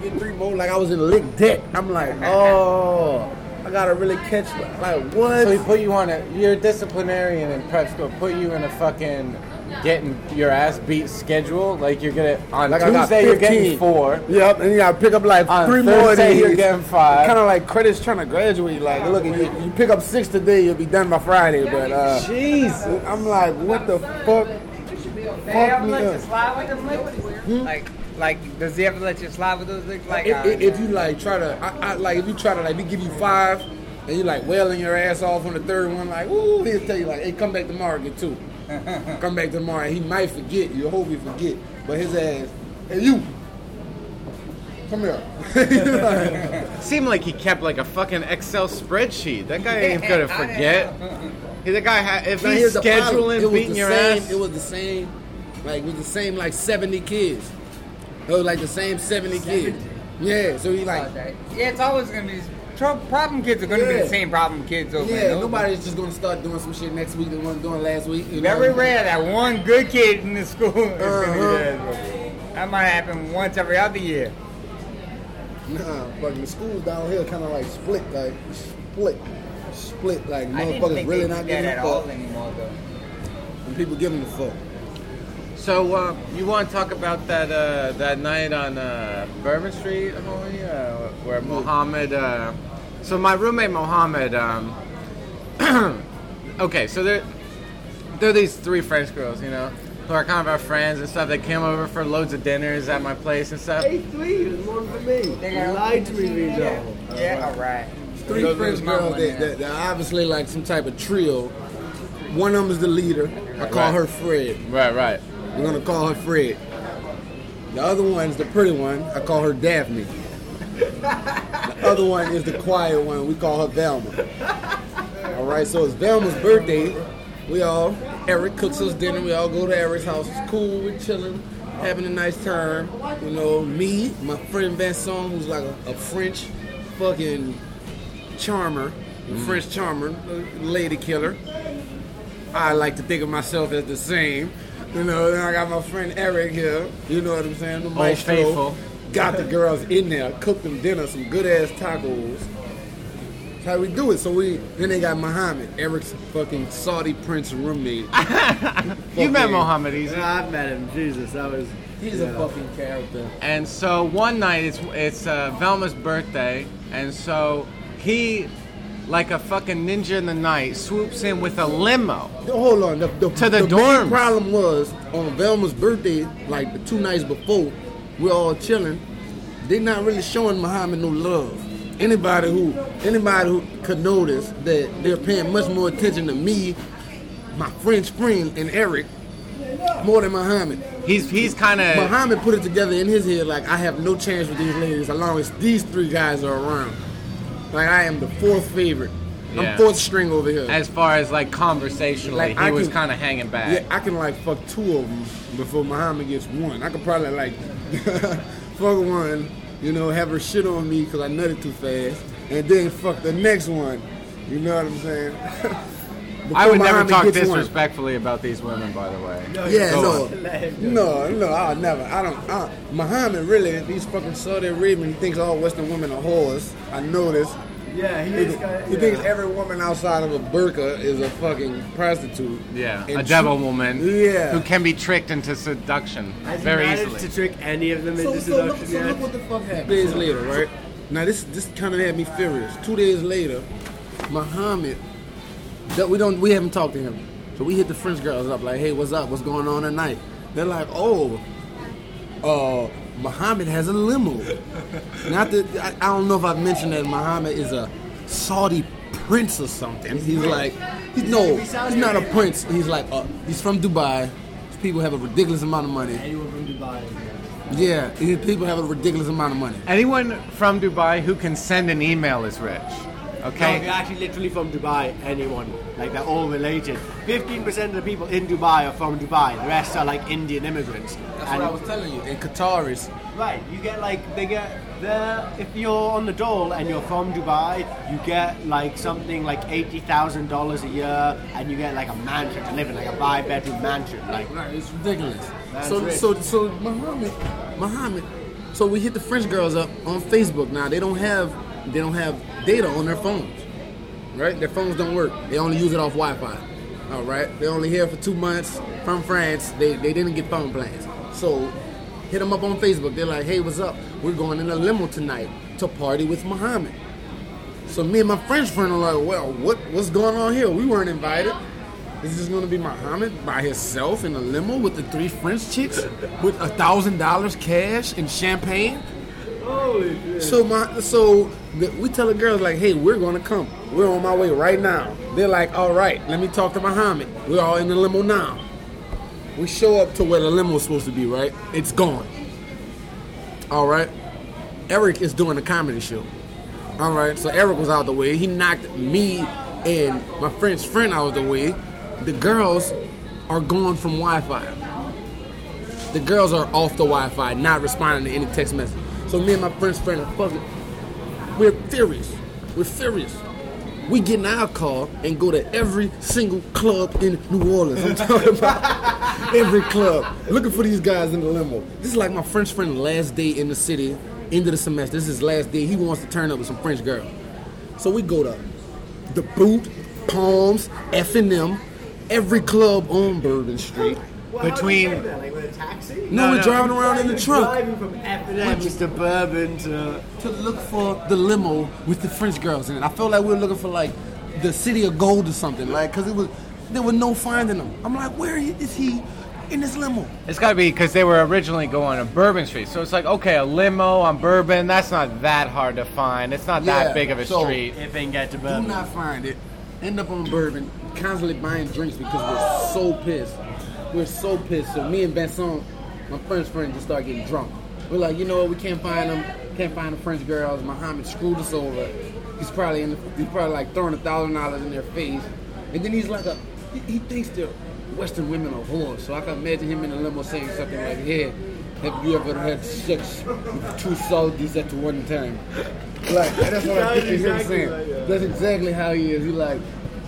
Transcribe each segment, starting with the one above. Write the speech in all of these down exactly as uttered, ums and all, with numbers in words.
get three more. Like I was in lick deck. I'm like, oh, I gotta really catch. Like what? So he put you on a. You're a disciplinarian in prep school. Put you in a fucking getting your ass beat schedule. Like you're gonna on like Tuesday you're getting four. Yep, and you gotta pick up like on three Thursday more. Days. You're getting five. Kind of like credits trying to graduate. Like look, you, you pick up six today, you'll be done by Friday. But uh, jeez, I'm like, what the fuck? They ever let you slide with them licks? Hmm? Like, like, does he ever let you slide with those licks? Like, if, uh, if, if you like try to, I, I, like if you try to like, we give you five, and you like wailing your ass off on the third one, like, ooh, he'll tell you like, hey, come back tomorrow, get two. Come back tomorrow. He might forget. You hope he forget, but his ass, hey you, come here. Seemed like he kept like a fucking Excel spreadsheet. That guy ain't gonna forget. The guy had, if now, he's scheduling beating your same, ass. It was the same, like it was the same like seventy kids. It was like the same seventy, seventy? kids. Yeah, so he like. Yeah, it's always gonna be. Problem kids are gonna yeah. be the same problem kids over. Yeah, nobody's just gonna start doing some shit next week that wasn't doing last week. You Very know? rare that one good kid in the school is uh-huh. gonna be that. That might happen once every other year. Nah, but the schools down here kind of like split, like split, split. Like motherfuckers really not giving a fuck anymore, though. And people giving a fuck. So uh, you want to talk about that uh, that night on uh, Bourbon Street, homie, uh, where Mohammed? Uh, so my roommate Mohammed. Um, okay, so there, there are these three French girls, you know, who are kind of our friends and stuff. They came over for loads of dinners at my place and stuff. Hey, three, there's one for me. They lied to me, Rijo. Yeah, yeah, all right. Three Those French girls that, that, that obviously like some type of trio. One of them is the leader. I call right. her Fred. Right, right. We're gonna call her Fred. The other one is the pretty one. I call her Daphne. The other one is the quiet one. We call her Velma. All right, so it's Velma's birthday. We all, Eric cooks us dinner. We all go to Eric's house. It's cool. We're chilling, having a nice time. You know, me, my friend Vincent, who's like a, a French fucking charmer, a mm. French charmer, lady killer. I like to think of myself as the same. You know, then I got my friend Eric here. You know what I'm saying? The Old faithful. Got the girls in there, cooked them dinner, some good ass tacos. That's how we do it. So we then they got Muhammad, Eric's fucking Saudi prince roommate. You met Muhammad easy. Yeah, I've met him. Jesus, that was. He's a know. fucking character. And so one night it's it's uh, Velma's birthday, and so he, like a fucking ninja in the night, swoops in with a limo. Hold on, the, the, to the, the dorms. The problem was on Velma's birthday, like the two nights before, we're all chilling. They're not really showing Muhammad no love. Anybody who anybody who could notice that they're paying much more attention to me, my French friend, and Eric, more than Muhammad. He's he's kind of Muhammad put it together in his head like I have no chance with these ladies as long as these three guys are around. Like I am the fourth favorite. Yeah. I'm fourth string over here. As far as like conversationally, like, he I was can, kind of hanging back. Yeah, I can like fuck two of them before Muhammad gets one. I could probably like fuck one, you know, have her shit on me because I nutted too fast, and then fuck the next one. You know what I'm saying? I would Muhammad never talk gets disrespectfully one. About these women, by the way. No, yeah, no, no, no, I'll never. I don't. I, Muhammad really, these fucking Saudi Arabian, he thinks all Western women are whores. I know this. Yeah, he, he, is kinda, he yeah. thinks every woman outside of a burqa is a fucking prostitute. Yeah, and a devil tr- woman. Yeah, who can be tricked into seduction Has very he managed easily. to trick any of them so, into so seduction look, so yet? look what the fuck happened. Two days later, right? Now this this kind of had me furious. Two days later, Muhammad, that we don't we haven't talked to him, so we hit the French girls up like, hey, what's up? What's going on tonight? They're like, oh, uh. Muhammad has a limo. Not that I, I don't know if I've mentioned that Muhammad is a Saudi prince or something. He's like, he's, no, he's not a prince. He's like, uh, he's from Dubai. These people have a ridiculous amount of money. Anyone from Dubai? Yeah, these people have a ridiculous amount of money. Anyone from Dubai who can send an email is rich. Okay. No, they're actually literally from Dubai. Anyone, like they're all related. Fifteen percent of the people in Dubai are from Dubai. The rest are like Indian immigrants. That's and what I was telling you. And Qataris. Right, you get like they get the if you're on the dole and you're from Dubai, you get like something like eighty thousand dollars a year, and you get like a mansion to live in, like a five-bedroom mansion. Like, right, it's ridiculous. That's So, rich. so, so Muhammad, Muhammad, So we hit the French girls up on Facebook. Now they don't have they don't have data on their phones, right? Their phones don't work. They only use it off Wi-Fi. All right. They're only here for two months from France. They they didn't get phone plans. So hit them up on Facebook. They're like, hey, what's up? We're going in a limo tonight to party with Muhammad. So me and my French friend are like, well, what what's going on here? We weren't invited. Is this going to be Muhammad by himself in a limo with the three French chicks with a thousand dollars cash and champagne? Holy shit. So my so the, we tell the girls like, hey, we're going to come. We're on my way right now. They're like, all right, let me talk to Muhammad. We're all in the limo now. We show up to where the limo is supposed to be, right? It's gone. All right. Eric is doing a comedy show. All right. So Eric was out the way. He knocked me and my French friend out of the way. The girls are gone from Wi-Fi. The girls are off the Wi-Fi, not responding to any text message. So me and my French friend are fucking, we're furious. We're furious. We get in our car and go to every single club in New Orleans. I'm talking about every club. Looking for these guys in the limo. This is like my French friend's last day in the city, end of the semester. This is his last day. He wants to turn up with some French girl. So we go to the Boot, Palms, F and M, every club on Bourbon Street. Well, Between- how did you get there? Like with a taxi? No, No, we're no. driving around in the You're truck Driving from F and M to Bourbon to. to look for the limo with the French girls in it. I felt like we were looking for like the City of Gold or something, like, because it was there was no finding them. I'm like, where is he in this limo? It's got to be because they were originally going on Bourbon Street. So it's like, okay, a limo on Bourbon, that's not that hard to find. It's not Yeah, that big of a so- street. If they can get to Do Bourbon. not find it. End up on Bourbon, constantly buying drinks because we're so pissed. We're so pissed. So me and Vincent, my French friend, just start getting drunk. We're like, you know what? We can't find them. Can't find the French girls. Muhammad screwed us over. He's probably in the, he's probably like throwing a thousand dollars in their face. And then he's like a he, he thinks they're Western women are whores. So I can imagine him in a limo saying something like, "Hey, have you ever had sex with two Saudis at one time?" Like that's what I picture him exactly saying. like that. That's exactly how he is. He like,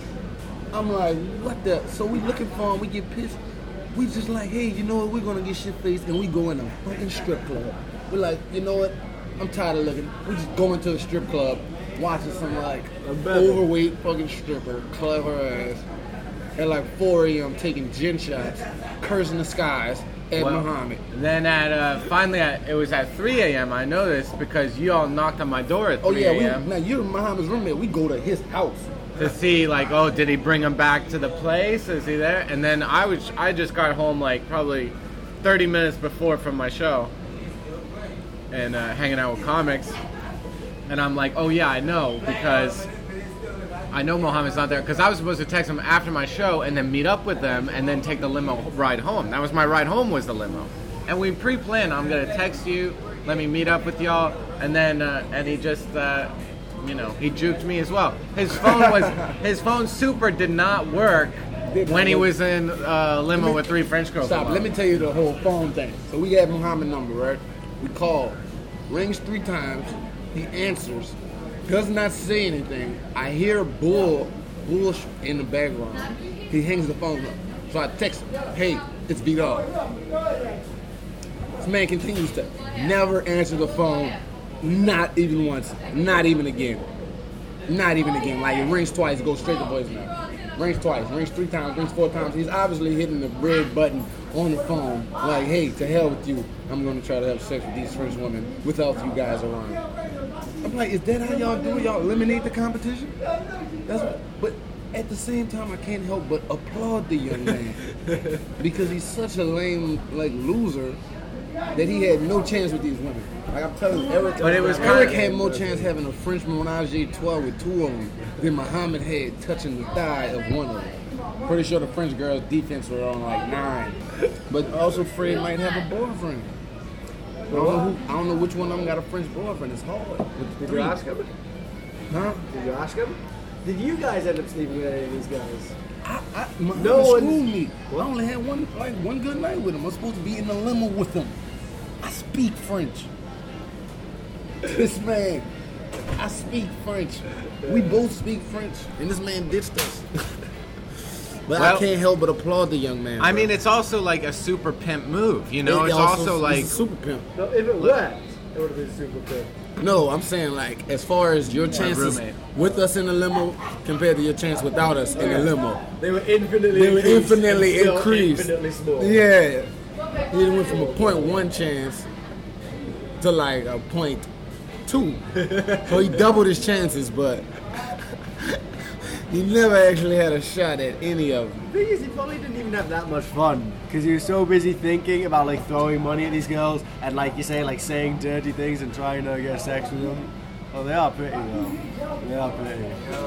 I'm like, what the? So we looking for him. We get pissed. We just like, hey, you know what? We're gonna get shit faced and we go in a fucking strip club. We're like, you know what? I'm tired of looking. We just go into a strip club, watching some like overweight fucking stripper, clever ass, at like four a.m. taking gin shots, cursing the skies at Well, Muhammad. Then at uh, finally, at, it was at three a.m. I noticed because you all knocked on my door at Oh three yeah, a.m. we, now you're Muhammad's roommate. We go to his house. to see like, oh, did he bring him back to the place? Is he there? And then I was, I just got home like probably thirty minutes before from my show, and uh, hanging out with comics. And I'm like, oh yeah, I know because I know Mohammed's not there because I was supposed to text him after my show and then meet up with them and then take the limo ride home. That was my ride home was the limo, and we pre-planned. I'm gonna text you, let me meet up with y'all, and then uh, and he just. Uh, You know, he juked me as well. His phone was his phone super did not work when he was in uh, limo with three French girls. Stop. alone. Let me tell you the whole phone thing. So we have Muhammad number, right? We call, rings three times. He answers, does not say anything. I hear bull, bull in the background. He hangs the phone up. So I text him, hey, it's beat off. This man continues to never answer the phone. Not even once. Not even again. Not even again. Like it rings twice, it goes straight to voicemail. Rings twice, rings three times, rings four times. He's obviously hitting the red button on the phone. Like, hey, to hell with you. I'm gonna try to have sex with these French women without you guys around. I'm like, is that how y'all do it? Y'all eliminate the competition? That's what, but at the same time, I can't help but applaud the young man because he's such a lame, like, loser that he had no chance with these women. Like I'm telling you, Eric, But it was Eric kinda- had more chance having a French menage a trois with two of them than Muhammad had touching the thigh of one of them. Pretty sure the French girl's defense were on like nine. But also Fred might have a boyfriend. I don't know who, I don't know which one of them got a French boyfriend. It's hard. With Did three. you ask him? Huh? Did you ask him? Did you guys end up sleeping with any of these guys? I, I, Muhammad No one- screwed me. I only had one like one good night with him. I'm supposed to be in the limo with him. I speak French. This man, I speak French. We both speak French, and this man ditched us. But I Well, can't help but applaud the young man. I bro. mean, it's also like a super pimp move. You know, It it's also, like it's a super pimp. No, if it worked, It would have been super cool. No, I'm saying like as far as your chances roommate. with us in the limo compared to your chance without us in the limo. They were infinitely They were increased infinitely and still increased. infinitely small. Yeah. He went from a point one chance to like a point two. So he doubled his chances, but he never actually had a shot at any of them. The thing is, he probably didn't even have that much fun because he was so busy thinking about like throwing money at these girls and, like you say, like saying dirty things and trying to get sex with them. Oh, they are pretty though. They are pretty.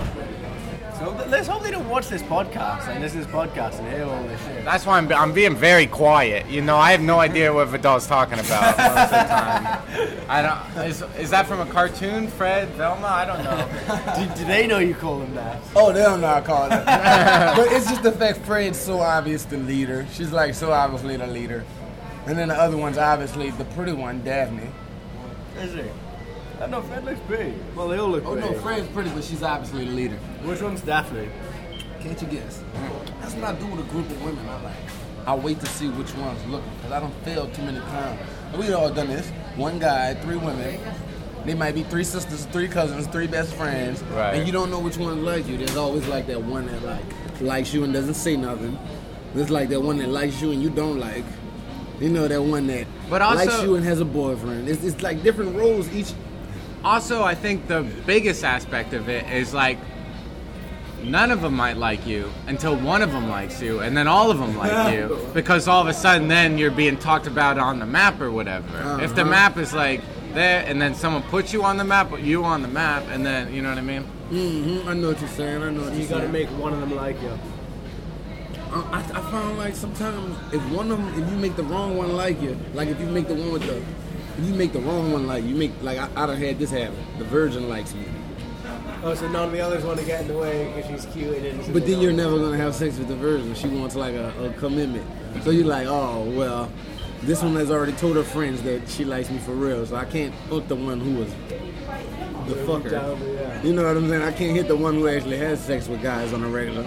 So th- let's hope they don't watch this podcast and listen to this podcast and hear all this shit. That's why I'm, I'm being very quiet. You know, I have no idea what Vidal's talking about most of the time. I don't. Is, is that from a cartoon, Fred, Velma? I don't know. do, do they know you call them that? Oh, they don't know I call it. But it's just the fact Fred's so obvious the leader. She's like so obviously the leader. And then the other one's obviously the pretty one, Daphne. Is he? I know Fred looks pretty. Well, they all look Oh pretty. no, Fred's pretty, but she's obviously the leader. Which one's Daphne? Can't you guess? That's what I do with a group of women. I like. I wait to see which one's looking, because I don't fail too many times. We all done this. One guy, three women. They might be three sisters, three cousins, three best friends, Right. and you don't know which one like you. There's always like that one that like likes you and doesn't say nothing. There's like that one that likes you and you don't like. You know that one that But also- likes you and has a boyfriend. It's, it's like different roles each. Also, I think the biggest aspect of it is like none of them might like you until one of them likes you, and then all of them like you, because all of a sudden then you're being talked about on the map or whatever. Uh-huh. If the map is like there, and then someone puts you on the map, you on the map, and then you know what I mean. Mm-hmm. I know what you're saying. I know what You you're gotta saying. make one of them like you. Uh, I, I found like sometimes if one of them, if you make the wrong one like you, like if you make the one with the, if you make the wrong one like you make, like I, I done had this happen. The virgin likes me, Oh, so none of the others want to get in the way because she's cute and innocent. but then you're never gonna have sex with the virgin. She wants like a, a commitment. So you're like, oh well, this one has already told her friends that she likes me for real, so I can't hook the one who was the fucker. down, yeah. You know what I'm saying? I can't hit the one who actually has sex with guys on a regular.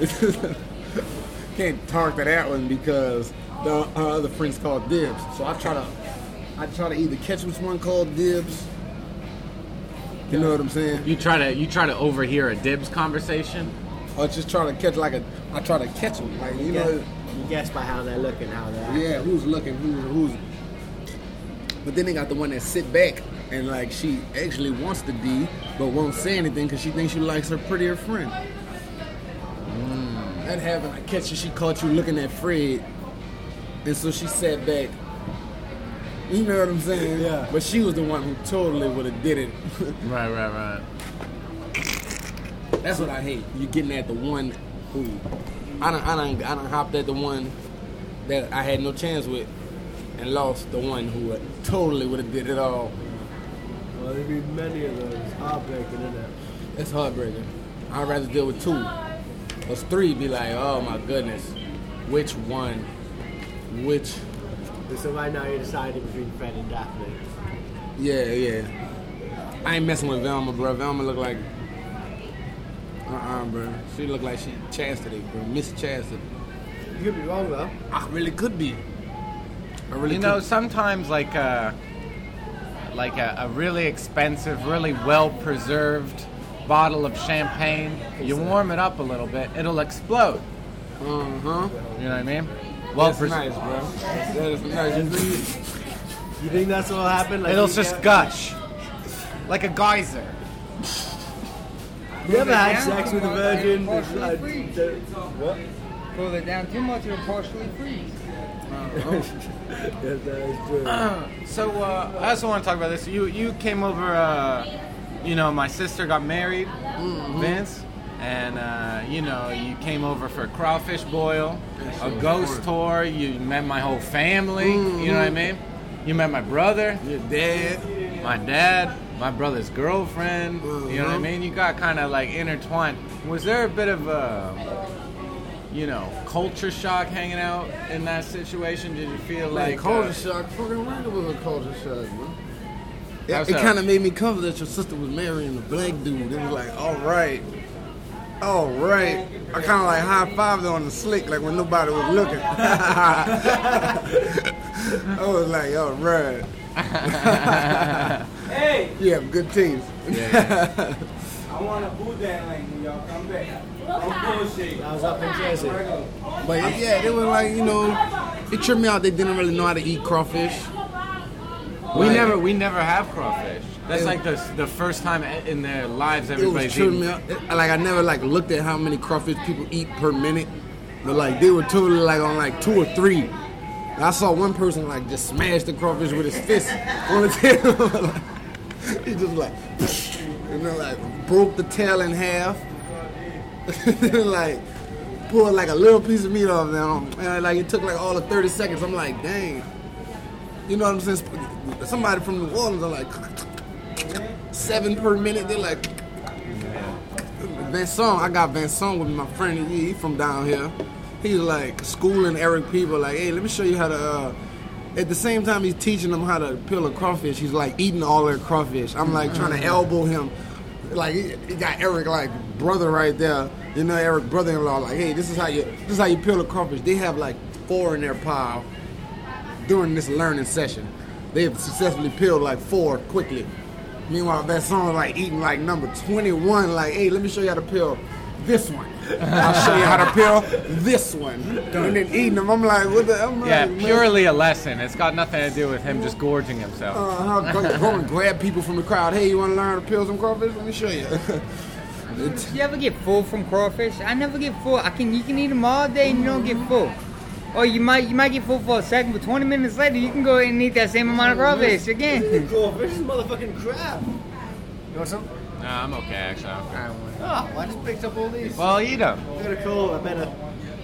Can't talk to that one because the uh, other friends called dibs. So I try to, I try to either catch which one called dibs. You know what I'm saying? You try to you try to overhear a dibs conversation. Or just try to catch like a, I try to catch them. Like you know, You guess by how they're looking, how they're acting. yeah, who's looking, who's who's. But then they got the one that sit back and like she actually wants the D, but won't say anything because she thinks she likes her prettier friend. That happened. I catch her. She caught you looking at Fred, and so she sat back. You know what I'm saying? Yeah. But she was the one who totally would have did it. Right, right, right. That's what I hate. You getting at the one who I done, I done, I done hopped at the one that I had no chance with, and lost the one who totally would have did it all. Well, there'd be many of those. Heartbreaking, isn't it? It's heartbreaking. I'd rather deal with two. Cause three be like, oh my goodness, which one? Which? So right now you're deciding between Fred and Daphne. Yeah, yeah. I ain't messing with Velma, bro. Velma look like, uh-uh, bro. She look like she Chastity, bro. Miss Chastity. You could be wrong though. I really could be. I really You know, could. sometimes like a like a, a really expensive, really well preserved bottle of champagne, you warm it up a little bit, it'll explode. Uh-huh. You know what I mean? Well, That's pres- nice, bro. That is nice. You think that's what'll happen? Like it'll you just get- gush like a geyser. You ever had Down sex too with a much, virgin? it'll It's partially like- freeze. the- What? Cool it down too much, it'll partially freeze. Yes, that is true. So uh, I also want to talk about this. You you came over. Uh, you know, my sister got married, Vince, and uh, you know you came over for a crawfish boil, a ghost tour. You met my whole family. You know what I mean? You met my brother, Your dad. my dad, my brother's girlfriend. You know what I Mhm. mean? You got kind of like intertwined. Was there a bit of a, you know, culture shock hanging out in that situation? Did you feel Like like culture uh, shock. Fucking right, it was a culture shock, bro. It, How's it that? kind of made me comfortable that your sister was marrying a black dude. It was like, all right, all right. I kind of like high fived her on the slick, like when nobody was looking. I was like, all right. Hey, You have good teeth. Yeah, I want a boudin like when y'all come back. No bullshit. I was up in Jersey. But yeah, they were like, you know, it tripped me out. They didn't really know how to eat crawfish. we Like, never we never have crawfish. That's like the the first time in their lives It was everybody's tripping eating. me out. It- Like I never like looked at how many crawfish people eat per minute, but like they were totally like on like two or three. And I saw one person like just smash the crawfish with his fist on the tail. He just like, and then like broke the tail in half. Like pulled like a little piece of meat off them. And like it took like all of thirty seconds. I'm like, dang. You know what I'm saying? Somebody from New Orleans are like seven per minute. They're like Vincent. I got Vincent with me, my friend. He, he from down here. He's like schooling Eric people. Like, hey, let me show you how to. Uh, at the same time, he's teaching them how to peel a crawfish. He's like eating all their crawfish. I'm like trying to elbow him. Like he, he got Eric like brother right there. You know, Eric brother-in-law. Like, hey, this is how you this is how you peel a crawfish. They have like four in their pile during this learning session. They have successfully peeled like four quickly. Meanwhile, that song like eating like number twenty-one. Like, hey, let me show you how to peel this one. I'll show you how to peel this one. And then eating them. I'm like, what the? I'm Yeah, like, man, purely a lesson. It's got nothing to do with him just gorging himself. Uh, go, go and grab people from the crowd. Hey, you want to learn how to peel some crawfish? Let me show you. It's- You ever get full from crawfish? I never get full. I can you can eat them all day and you don't get full. Or you might you might get full for a second, but twenty minutes later you can go and eat that same amount of crawfish again. Crawfish is motherfucking crab. You want some? Nah, I'm okay actually. I don't want- Oh, I just picked up all these. Well, eat them. I gotta call. I better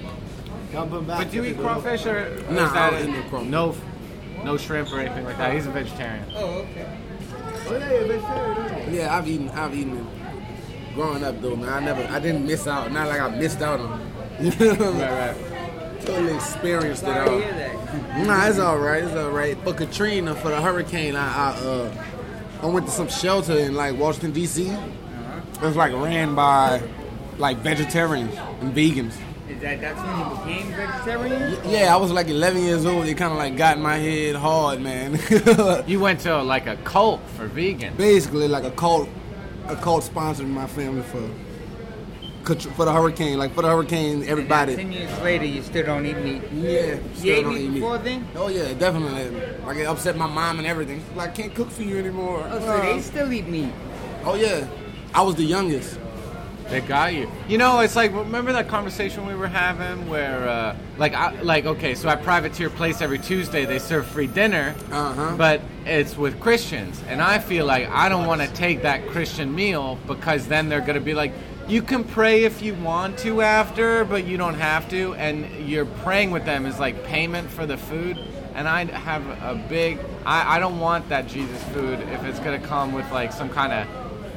come them back. But do you eat crawfish or, or Nah, is that I don't eat no crawfish. no, no shrimp or anything like that? He's a vegetarian. Oh, okay. Oh yeah, you're vegetarian, aren't you? yeah, I've eaten. I've eaten it. Growing up though, man, I never. I didn't miss out. Not like I missed out on. You know what I mean? Right, right. Totally experienced it Sorry to all. hear that. Nah, it's all right. It's all right. For Katrina, for the hurricane, I I, uh, I went to some shelter in like Washington D C. It was like ran by like vegetarians and vegans. Is that that's when you became vegetarian? Yeah, I was like eleven years old. It kind of like got in my head hard, man. You went to like a cult for vegans. Basically, like a cult, a cult sponsored my family for for the hurricane. Like for the hurricane, Ten everybody. years later, you still don't eat meat. Yeah, You still ate don't meat eat meat. before then? Oh yeah, definitely. Like it upset my mom and everything. Like can't cook for you anymore. Oh, so they still eat meat. Oh yeah, I was the youngest. They got you. You know, it's like remember that conversation we were having where, uh, like, I, like okay, so at Privateer Place every Tuesday they serve free dinner, Uh-huh. but it's with Christians, and I feel like I don't want to take that Christian meal because then they're gonna be like, you can pray if you want to after, but you don't have to, and you're praying with them is like payment for the food. And I have a big, I, I don't want that Jesus food if it's gonna come with like some kind of.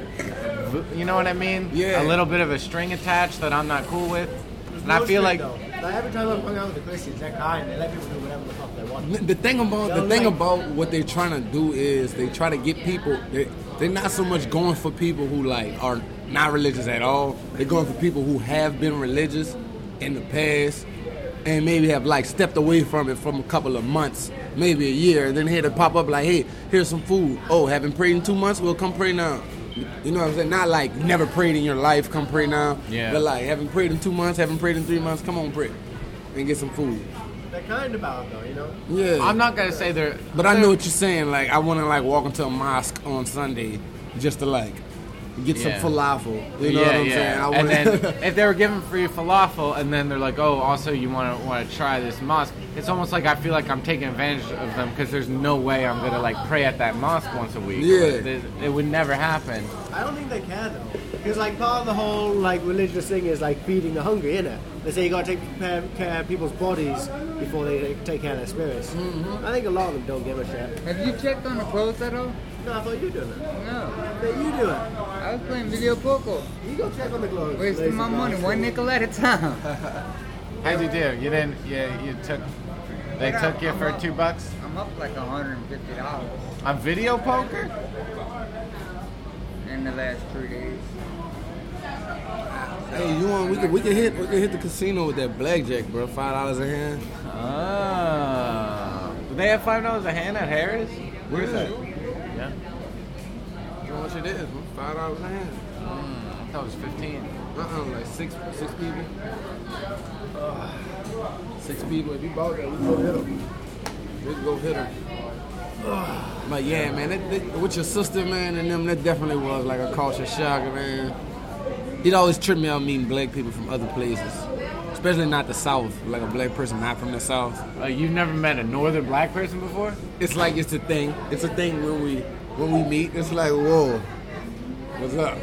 You know what I mean? Yeah. A little bit of a string attached that I'm not cool with. There's And I no feel string, like though. Like every time I'm hung out with the Christians, they're kind. They let people do whatever the fuck they want. The thing about the thing about what they're trying to do is they try to get people. They they're not so much going for people who like are not religious at all. They're going for people who have been religious in the past and maybe have like stepped away from it from a couple of months, maybe a year, and then here to pop up like, hey, here's some food. Oh, haven't prayed in two months? Well, come pray now. You know what I'm saying? Not like never prayed in your life, come pray now. Yeah. But like haven't prayed in two months, haven't prayed in three months, come on pray and get some food. They're kind about it, though, you know? Yeah. I'm not gonna say they're. But I know what you're saying. Like, I want to like walk into a mosque on Sunday just to like get Yeah. some falafel. You know yeah, what I'm yeah. saying? I and wanna- then if they were giving free falafel, and then they're like, "Oh, also you want to want to try this mosque?" It's almost like I feel like I'm taking advantage of them because there's no way I'm gonna like pray at that mosque once a week. Yeah. it, it would never happen. I don't think they can, though. Because, like, part of the whole, like, religious thing is, like, feeding the hungry, innit? They say you gotta take care, care of people's bodies before they take care of their spirits. Mm-hmm. I think a lot of them don't give a shit. Have you checked on the clothes at all? No, I thought you were doing it. No. But you do it. I was playing video poker. You go check on the clothes. Wasting lazy my money, bastard. one nickel at a time. How'd you do? You didn't? Yeah, you took. They took you for two bucks I'm up like one hundred fifty dollars on video poker. in the last three days. Hey, you want? We could we could hit we could hit the casino with that blackjack, bro. Five dollars a hand. Oh, do they have five dollars a hand at Harris? Where's that? Yeah. Yeah. How much it is? Man? Five dollars a hand. Mm, I thought it was fifteen. Uh-uh, like six, six people. Uh, six people. If you bought that, we go hit them. We go hit them. But yeah, man, that, that, with your sister, man, and them, that definitely was like a culture shock, man. It always tripped me out meeting black people from other places, especially not the South, like a black person not from the South. Uh, you've never met a northern black person before? It's like it's a thing. It's a thing when we when we meet. It's like, whoa, what's up?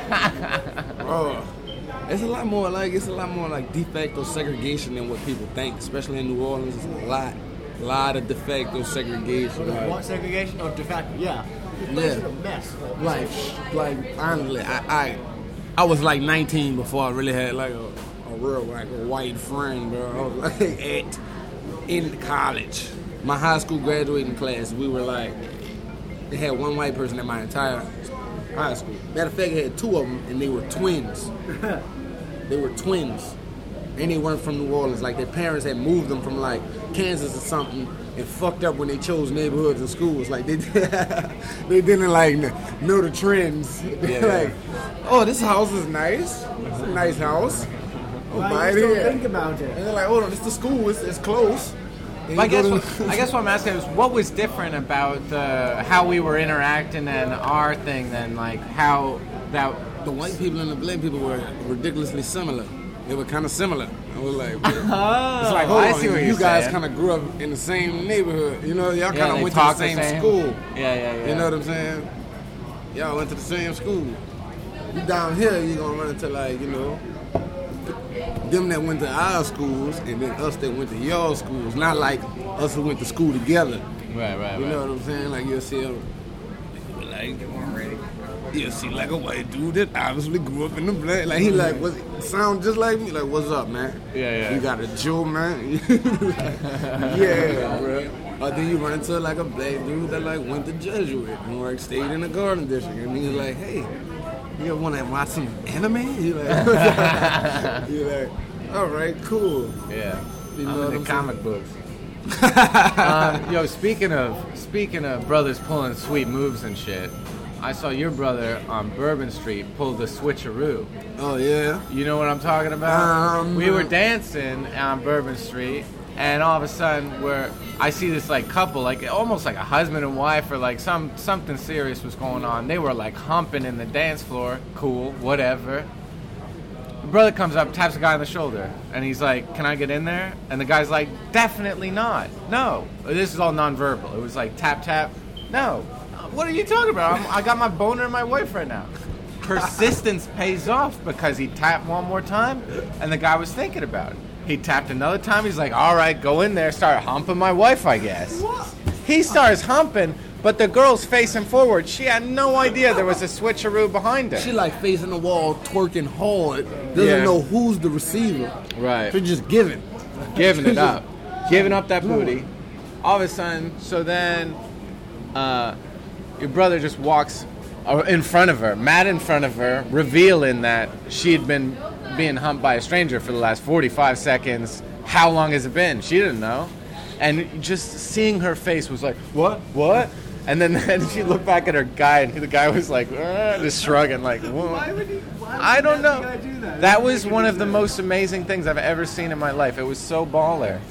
Bro, it's a lot more like it's a lot more like de facto segregation than what people think, especially in New Orleans. It's a lot. A lot of de facto segregation. Like, What segregation? Oh, de facto, yeah. This place is a mess. like, like honestly, I, I, I was like nineteen before I really had like a, a real like a white friend, bro. I was like at in college, my high school graduating class. We were like, they had one white person in my entire high school. Matter of fact, I had two of them, and they were twins. They were twins. And they weren't from New Orleans. Like, their parents had moved them from, like, Kansas or something and fucked up when they chose neighborhoods and schools. Like, they they didn't, like, know the trends. They're Yeah. like, oh, this house is nice. It's a nice house. Oh, Why buy you it still here. think about it? And they're like, hold on, it's the school. It's, it's close. And But I you go guess, to- what, I guess what I'm asking is what was different about uh, how we were interacting and our thing than like how that. the white people and the black people were ridiculously similar. They were kind of similar. I was like, Oh, it's like, hold I on, see what you you're guys saying. kind of grew up in the same neighborhood. You know, y'all Yeah, kind of they went to the talk the same, same. school. Yeah, yeah, yeah. You know what I'm saying? Y'all went to the same school. You down here, you gonna run into like, you know, them that went to our schools and then us that went to your schools. Not like us who went to school together. Right, right, You right. know what I'm saying? Like you'll see them, like they weren't ready. You'll see like a white dude that obviously grew up in the black. Like he like was sound just like me. Like what's up, man? Yeah, yeah. You got a Joe, man? Yeah, bro. Or then you run into like a black dude that like went to Jesuit and like stayed in the Garden District, and he's like, hey, you ever want to watch some anime? You like, you like, all right, cool. Yeah. You know I'm what in I'm the saying? comic books. um, yo, speaking of speaking of brothers pulling sweet moves and shit, I saw your brother on Bourbon Street pull the switcheroo. Oh yeah. You know what I'm talking about? Um, we were dancing on Bourbon Street, and all of a sudden, we're I see this like couple, like almost like a husband and wife, or like some something serious was going on. They were like humping in the dance floor. Cool, whatever. The brother comes up, taps the guy on the shoulder, and he's like, "Can I get in there?" And the guy's like, "Definitely not. No." This is all nonverbal. It was like tap tap. No. What are you talking about? I'm, I got my boner in my wife right now. Persistence pays off because he tapped one more time, and the guy was thinking about it. He tapped another time. He's like, "All right, go in there, start humping my wife, I guess." He starts humping, but the girl's facing forward. She had no idea there was a switcheroo behind her. She like facing the wall, twerking hard. Doesn't Yeah. know who's the receiver. Right. She's just giving. Giving it up. Giving up that booty. All of a sudden, so then uh, your brother just walks uh, in front of her, mad in front of her, revealing that she had been being humped by a stranger for the last forty-five seconds. How long has it been? She didn't know. And just seeing her face was like, what? What? And then, then she looked back at her guy, and the guy was like, uh, just shrugging, like, whoa. Why would he? Why would I don't know. that guy do that? That was one of the most amazing things I've ever seen in my life. It was so baller.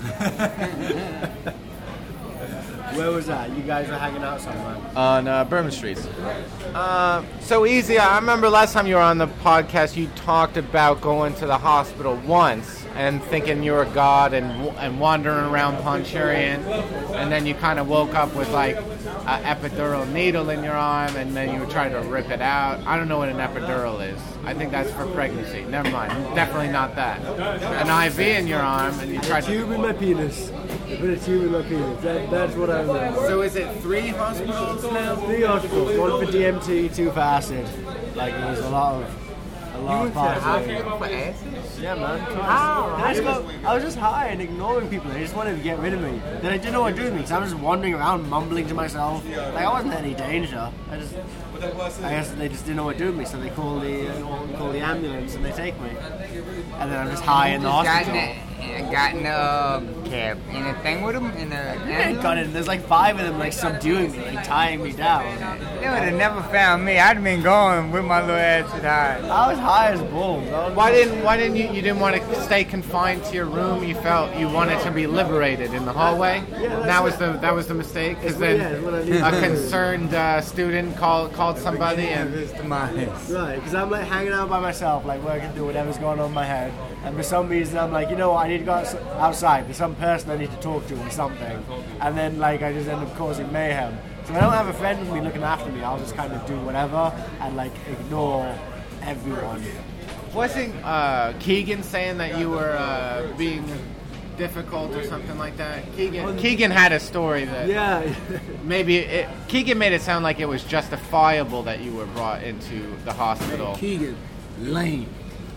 Where was that? You guys were hanging out somewhere. On uh, Bourbon Street. Uh, so easy. I remember last time you were on the podcast, you talked about going to the hospital once and thinking you were God and and wandering around Ponchurian, and then you kind of woke up with like an epidural needle in your arm, and then you were trying to rip it out. I don't know what an epidural is. I think that's for pregnancy. Never mind. Definitely not that. An I V in your arm, and you tried to. Tube in my penis. They put a tube in my penis. That, that's what I remember. So is it three hospitals now? Three hospitals, one for D M T, two for acid. Like there was a lot of, a lot of parties. Yeah, man. Twice. I, just got, I was just high and ignoring people. They just wanted to get rid of me. Then I didn't know what to do with me because I was just wandering around mumbling to myself. Like I wasn't in any danger. I just, I guess they just didn't know what to do with me, so they call the uh, call the ambulance and they take me. And then I'm just high in the hospital. and got in a um, cab in a thing with him in a. I got it. There's like five of them like subduing me, like tying me down. They would have never found me. I'd have been going with my little ass at high. I was high as balls. I was Why didn't Why didn't you you didn't want to stay confined to your room? You felt you wanted to be liberated in the hallway. Yeah, that's that was it. the that was the mistake. Because It's what- then yeah, it's what I need a to do. concerned uh, student called called somebody and Right, because I'm like hanging out by myself, like working through whatever's going on in my head, and for some reason I'm like, you know what, I need to go outs- outside. There's some person I need to talk to or something, and then like I just end up causing mayhem. So I don't have a friend with me looking after me. I'll just kind of do whatever and like ignore everyone. wasn't uh, Keegan saying that you were uh, being difficult or something like that? Keegan Keegan had a story that Yeah. maybe it, Keegan made it sound like it was justifiable that you were brought into the hospital. Keegan, lame.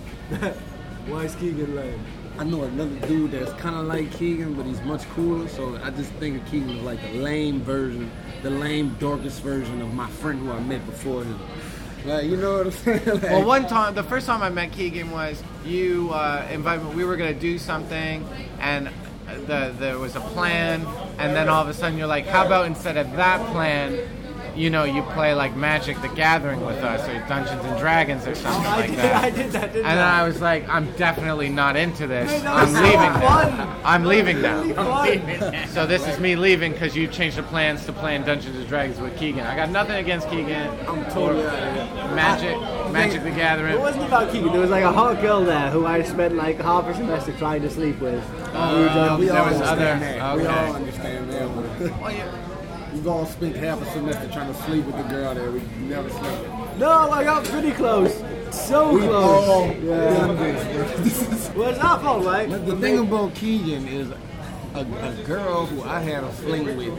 Why is Keegan lame? I know another dude that's kind of like Keegan, but he's much cooler. So I just think of Keegan as like the lame version, the lame, darkest version of my friend who I met before him. Like, you know what I'm saying? Like, Well, one time, the first time I met Keegan was you uh, invited me. We were gonna do something, and the there was a plan, and then all of a sudden you're like, "How about instead of that plan, you know, you play like Magic: The Gathering with us, or Dungeons and Dragons, or something I like did, that." I did that, didn't And then I? I was like, "I'm definitely not into this. Hey, that I'm was so leaving fun. now. I'm leaving now." Really fun. So this is me leaving because you changed the plans to playing Dungeons and Dragons with Keegan. I got nothing against Keegan. I'm totally out of here. Magic, Magic: The Gathering. It wasn't about Keegan. There was like a hot girl there who I spent like half a semester trying to sleep with. Uh, we there all was other. understand that. We all Okay. understand that. Well, you- We've all spent half a semester trying to sleep with the girl that we never slept with. No, I got pretty close. So We close. all Yeah. done this, bro. This is- Well, it's our fault, right? But the thing about Keegan is a, a girl who I had a fling with.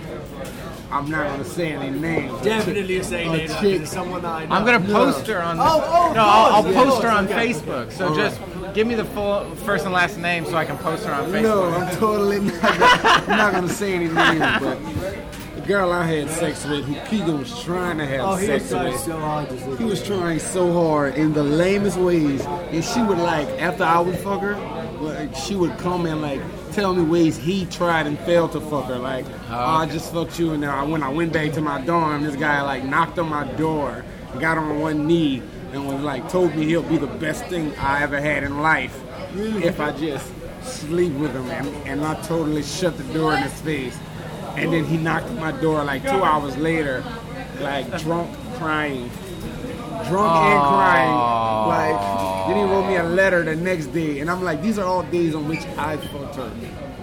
I'm not gonna say any names. Definitely a saying A name, chick. it's someone that I know. I'm gonna No. post her on. Oh, oh, of no, I'll, I'll course, yeah, post her of on course, okay. Facebook. So All just give me the full first and last name so I can post her on Facebook. No, I'm totally not gonna, I'm not gonna say any names, but the girl I had sex with, who Keegan was trying to have Oh, he was sex trying with. so hard to sleep. He was trying so hard in the lamest ways, and she would like after I would fuck her, like she would come and like tell me ways he tried and failed to fuck her. Like, oh, I just fucked you, and then I, when I went back to my dorm, this guy like knocked on my door, got on one knee, and was like told me he'll be the best thing I ever had in life if I just sleep with him, and, and I totally shut the door in his face. And then he knocked on my door like two hours later, like drunk, crying. Drunk and crying. Like, then he wrote me a letter the next day. And I'm like, these are all days on which I fucked her.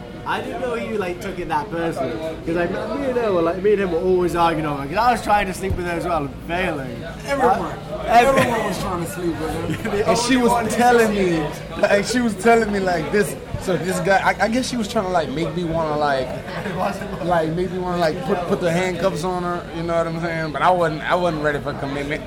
I didn't know you like took it that personally because like me and her were like me and him were always arguing over because I was trying to sleep with her as well and failing. Everyone. I- Everyone was trying to sleep with her. The And she only one was who telling me, like, she was telling me like this. So this guy, I, I guess she was trying to like make me want to like, like make me want to like put put the handcuffs on her. You know what I'm saying? But I wasn't, I wasn't ready for commitment.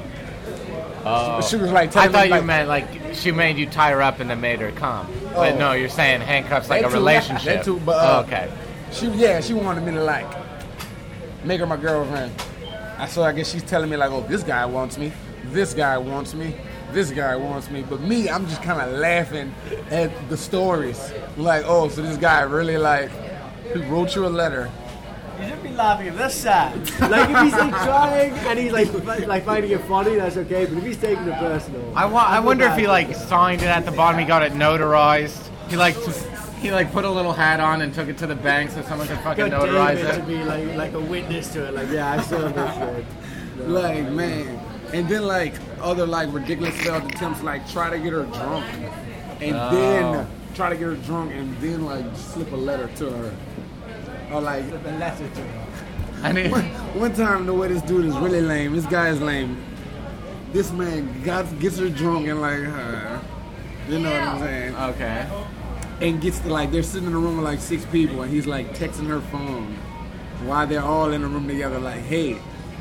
Oh. She was like I telling thought me you like, meant like she made you tie her up and then made her come. But Oh. no, you're saying handcuffs like That a too, relationship. that too, but, uh, oh, okay. She, yeah, she wanted me to like make her my girlfriend. I So I guess she's telling me like, oh, this guy wants me, this guy wants me, this guy wants me. But me, I'm just kind of laughing at the stories. Like, oh, so this guy really like, he wrote you a letter. You shouldn't be laughing at this sad. Like if he's like trying and he's like fi- like finding it funny, that's okay. But if he's taking it personal, I, wa- I feel wonder if bad. he like signed it at the bottom. He got it notarized. He like t- he like put a little hat on and took it to the bank so someone could fucking got notarize David to it. be like like a witness to it. Like yeah, I saw this shit. Like, man. And then like other like ridiculous failed attempts, like try to get her drunk, and Oh. then try to get her drunk, and then like slip a letter to her, or like. The letter to her. I mean, One, one time, the way this dude is really lame. This guy is lame. This man got gets her drunk and like, uh, you know what I'm saying? okay. And gets to like, they're sitting in a room with like six people, and he's like texting her phone while they're all in a room together. Like, hey,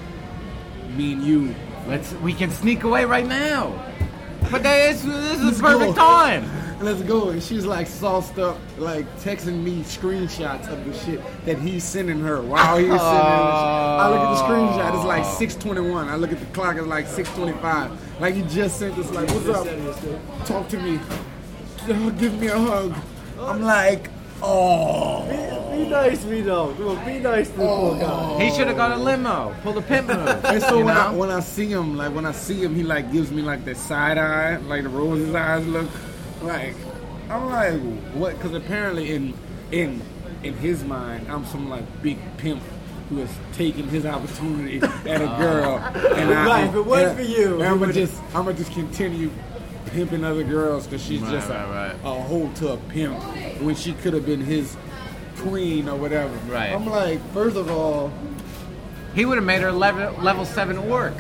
me and you. Let's we can sneak away right now. But this this is Let's the perfect go. time. Let's go. And she's like sauced up, like texting me screenshots of the shit that he's sending her while he's sending her. I look at the screenshot, it's like six twenty-one. I look at the clock, it's like six twenty-five. Like he just sent this, like, what's up? Talk to me. Oh, give me a hug. I'm like, oh. Be, be nice to me, though. Come on, be nice to the poor guy. He should have got a limo. Pull the pimp move. And so you when know? I, when I see him, like when I see him, he like gives me like that side eye, like the Rose's eyes look. Like I'm like, what? Because apparently in in in his mind, I'm some like big pimp who has taken his opportunity at a girl. And I, Right, if it wasn't and- for you, and I'm you gonna just I'm gonna just continue pimping other girls because she's Right, just a, right, right. a hoe to a pimp when she could have been his queen or whatever. Right. I'm like, first of all. He would have made her level level seven work.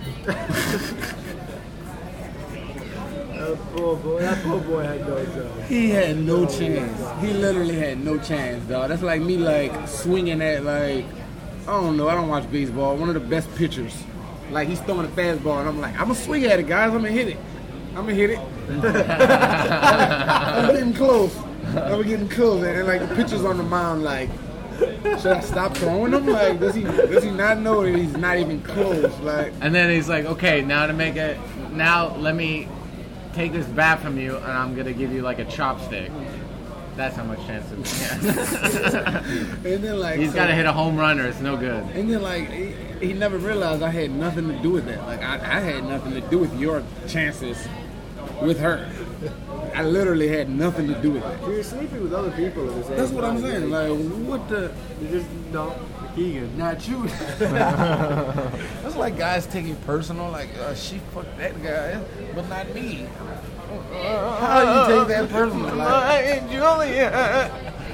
That poor boy, that poor boy had no chance. He had no chance. He literally had no chance, dog. That's like me, like swinging at like I don't know. I don't watch baseball. One of the best pitchers, like he's throwing a fastball, and I'm like, I'm gonna swing at it, guys. I'm gonna hit it. I'm gonna hit it. I'm getting close. I'm getting close, and like the pitcher's on the mound, like, should I stop throwing him? Like, does he does he not know that he's not even close? Like, And then he's like, okay, now to make it, now let me take this bat from you, and I'm gonna give you like a chopstick. That's how much chance it has. and then like He's so- got to hit a home run or it's no good. And then, like, he, he never realized I had nothing to do with that. Like, I, I had nothing to do with your chances with her. I literally had nothing to do with that. You're sleeping with other people at the same That's what I'm time. saying. Like, what the? You just no, Keegan. Not you. That's like guys taking it personal. Like, uh, she fucked that guy, but not me. How do you take that personal? Like, Hey, Julia.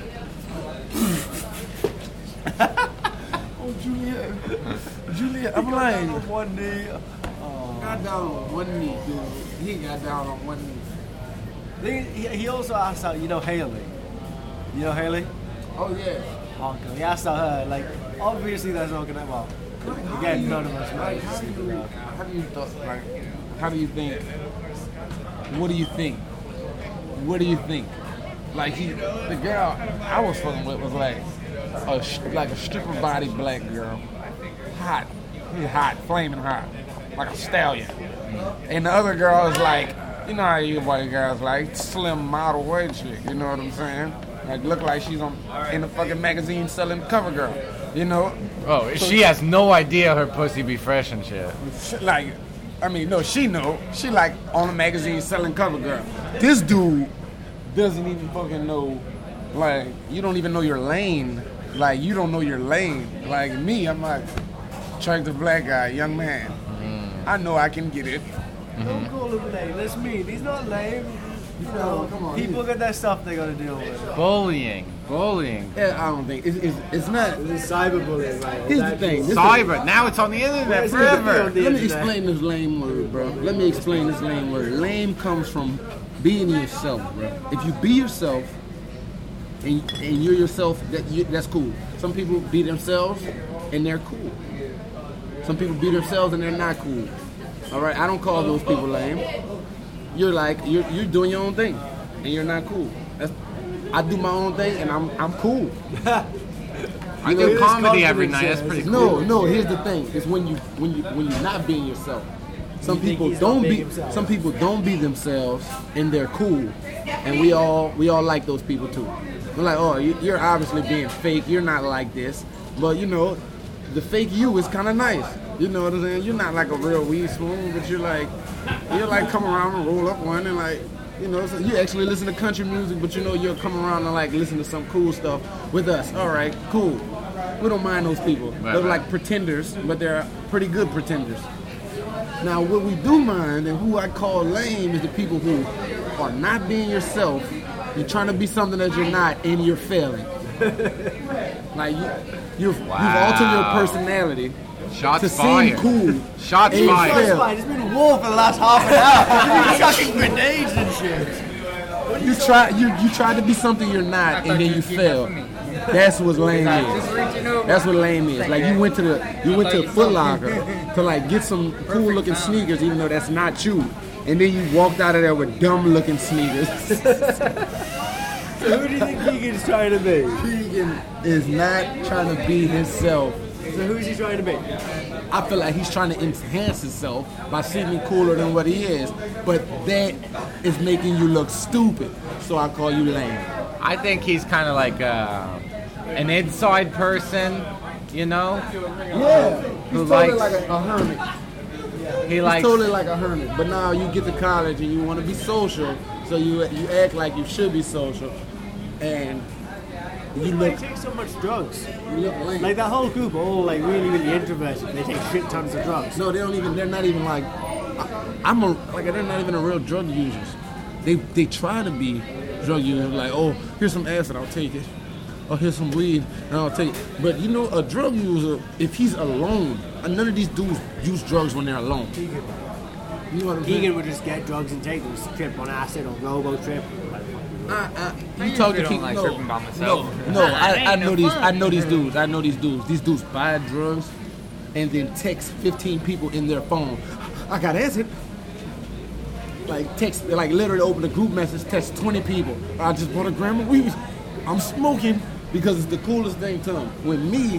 oh, Julia. Julia, I'm like, One knee. got down on one knee, dude. He got down on one knee. He, he he also asked out, you know, Haley. You know Haley? Oh, yeah. Uncle. He asked out her. Like, obviously, there's not gonna. Well, again, none of us Like, know. how do you, how do you thought, like, how do you think? What do you think? What do you think? Like he, the girl I was fucking with was like a sh- like a stripper body black girl, hot, She's hot, flaming hot, like a stallion. And the other girl is like, you know how you white girls like slim model white chick. You know what I'm saying? Like look like she's on in a fucking magazine selling cover girl. You know? Oh, she has no idea her pussy be fresh and shit. Like, I mean, no, she know. She like on a magazine selling cover girl. This dude doesn't even fucking know. Like, you don't even know your lane. Like, you don't know your lane. Like me, I'm like attractive black guy, young man. Mm. I know I can get it. Don't call him lame. That's mean. He's not lame. You know, come on, people got their stuff they gotta deal with. Bullying, bullying. Yeah, I don't think it's it's, it's not. This is cyberbullying, right? Here's the thing. This is- Cyber. Now it's on the internet Where's it forever. on the Let me internet? explain this lame word, bro. Let me explain this lame word. Lame comes from being yourself, bro. If you be yourself and, and you're yourself, that you, that's cool. Some people be themselves and they're cool. Some people be themselves and they're not cool. All right, I don't call those people lame. You're like you're you're doing your own thing, and you're not cool. That's I do my own thing, and I'm I'm cool. I You do know, comedy every confidence, night. That's yeah, pretty it's cool. No, no. Here's the thing: it's when you when you when you're not being yourself. Some You think people he's not don't being be. himself. Some people don't be themselves, and they're cool. And we all we all like those people too. We're like, oh, you- you're obviously being fake. You're not like this, but you know, the fake you is kind of nice. You know what I'm saying? You're not like a real weed spoon, but you're like, you're like come around and roll up one and like. You know, so you actually listen to country music, but you know you'll come around and like listen to some cool stuff with us. All right, cool. We don't mind those people. Right, They're right. like pretenders, but they're pretty good pretenders. Now, what we do mind and who I call lame is the people who are not being yourself. You're trying to be something that you're not, and you're failing. Like you, you've, Wow. you've altered your personality Shots to fired. seem cool. Shots and you fired. fail. Fine, it's been a war for the last half an hour. You've been chucking grenades and shit. You try, you you try to be something you're not, and then you fail. That's what lame is. That's what lame is. Like you went to the you went to Foot Locker to like get some cool looking sneakers, even though that's not you. And then you walked out of there with dumb looking sneakers. So who do you think Keegan's trying to be? Keegan is not trying to be himself. So who's he trying to be? I feel like he's trying to enhance himself by seeming cooler than what he is. But that is making you look stupid. So I call you lame. I think he's kind of like uh, an inside person, you know? Yeah. He's Who totally likes- like a, a hermit. He He's likes. totally like a hermit. But now you get to college and you want to be social. So you you act like you should be social. And you They look, take so much drugs. you look lame. Like that whole group, are all like really, really introverted. They take shit tons of drugs. No, they don't even. They're not even like. I, I'm a like. They're not even a real drug users. They they try to be drug users. Like, oh, here's some acid, I'll take it. Or here's some weed, and I'll take it. But you know, a drug user, if he's alone, and none of these dudes use drugs when they're alone. Keegan, You know what I'm Keegan saying? would just get drugs and take them. Just trip on acid or robo trip. I, I, I you talk to usually don't people. like no, tripping by myself. no, no. I, I Ain't know no these. fun. I know these dudes. I know these dudes. These dudes buy drugs, and then text fifteen people in their phone. I got acid. Like text, like literally open a group message, text twenty people. I just bought a gram of weed. I'm smoking because it's the coolest thing to them. When me,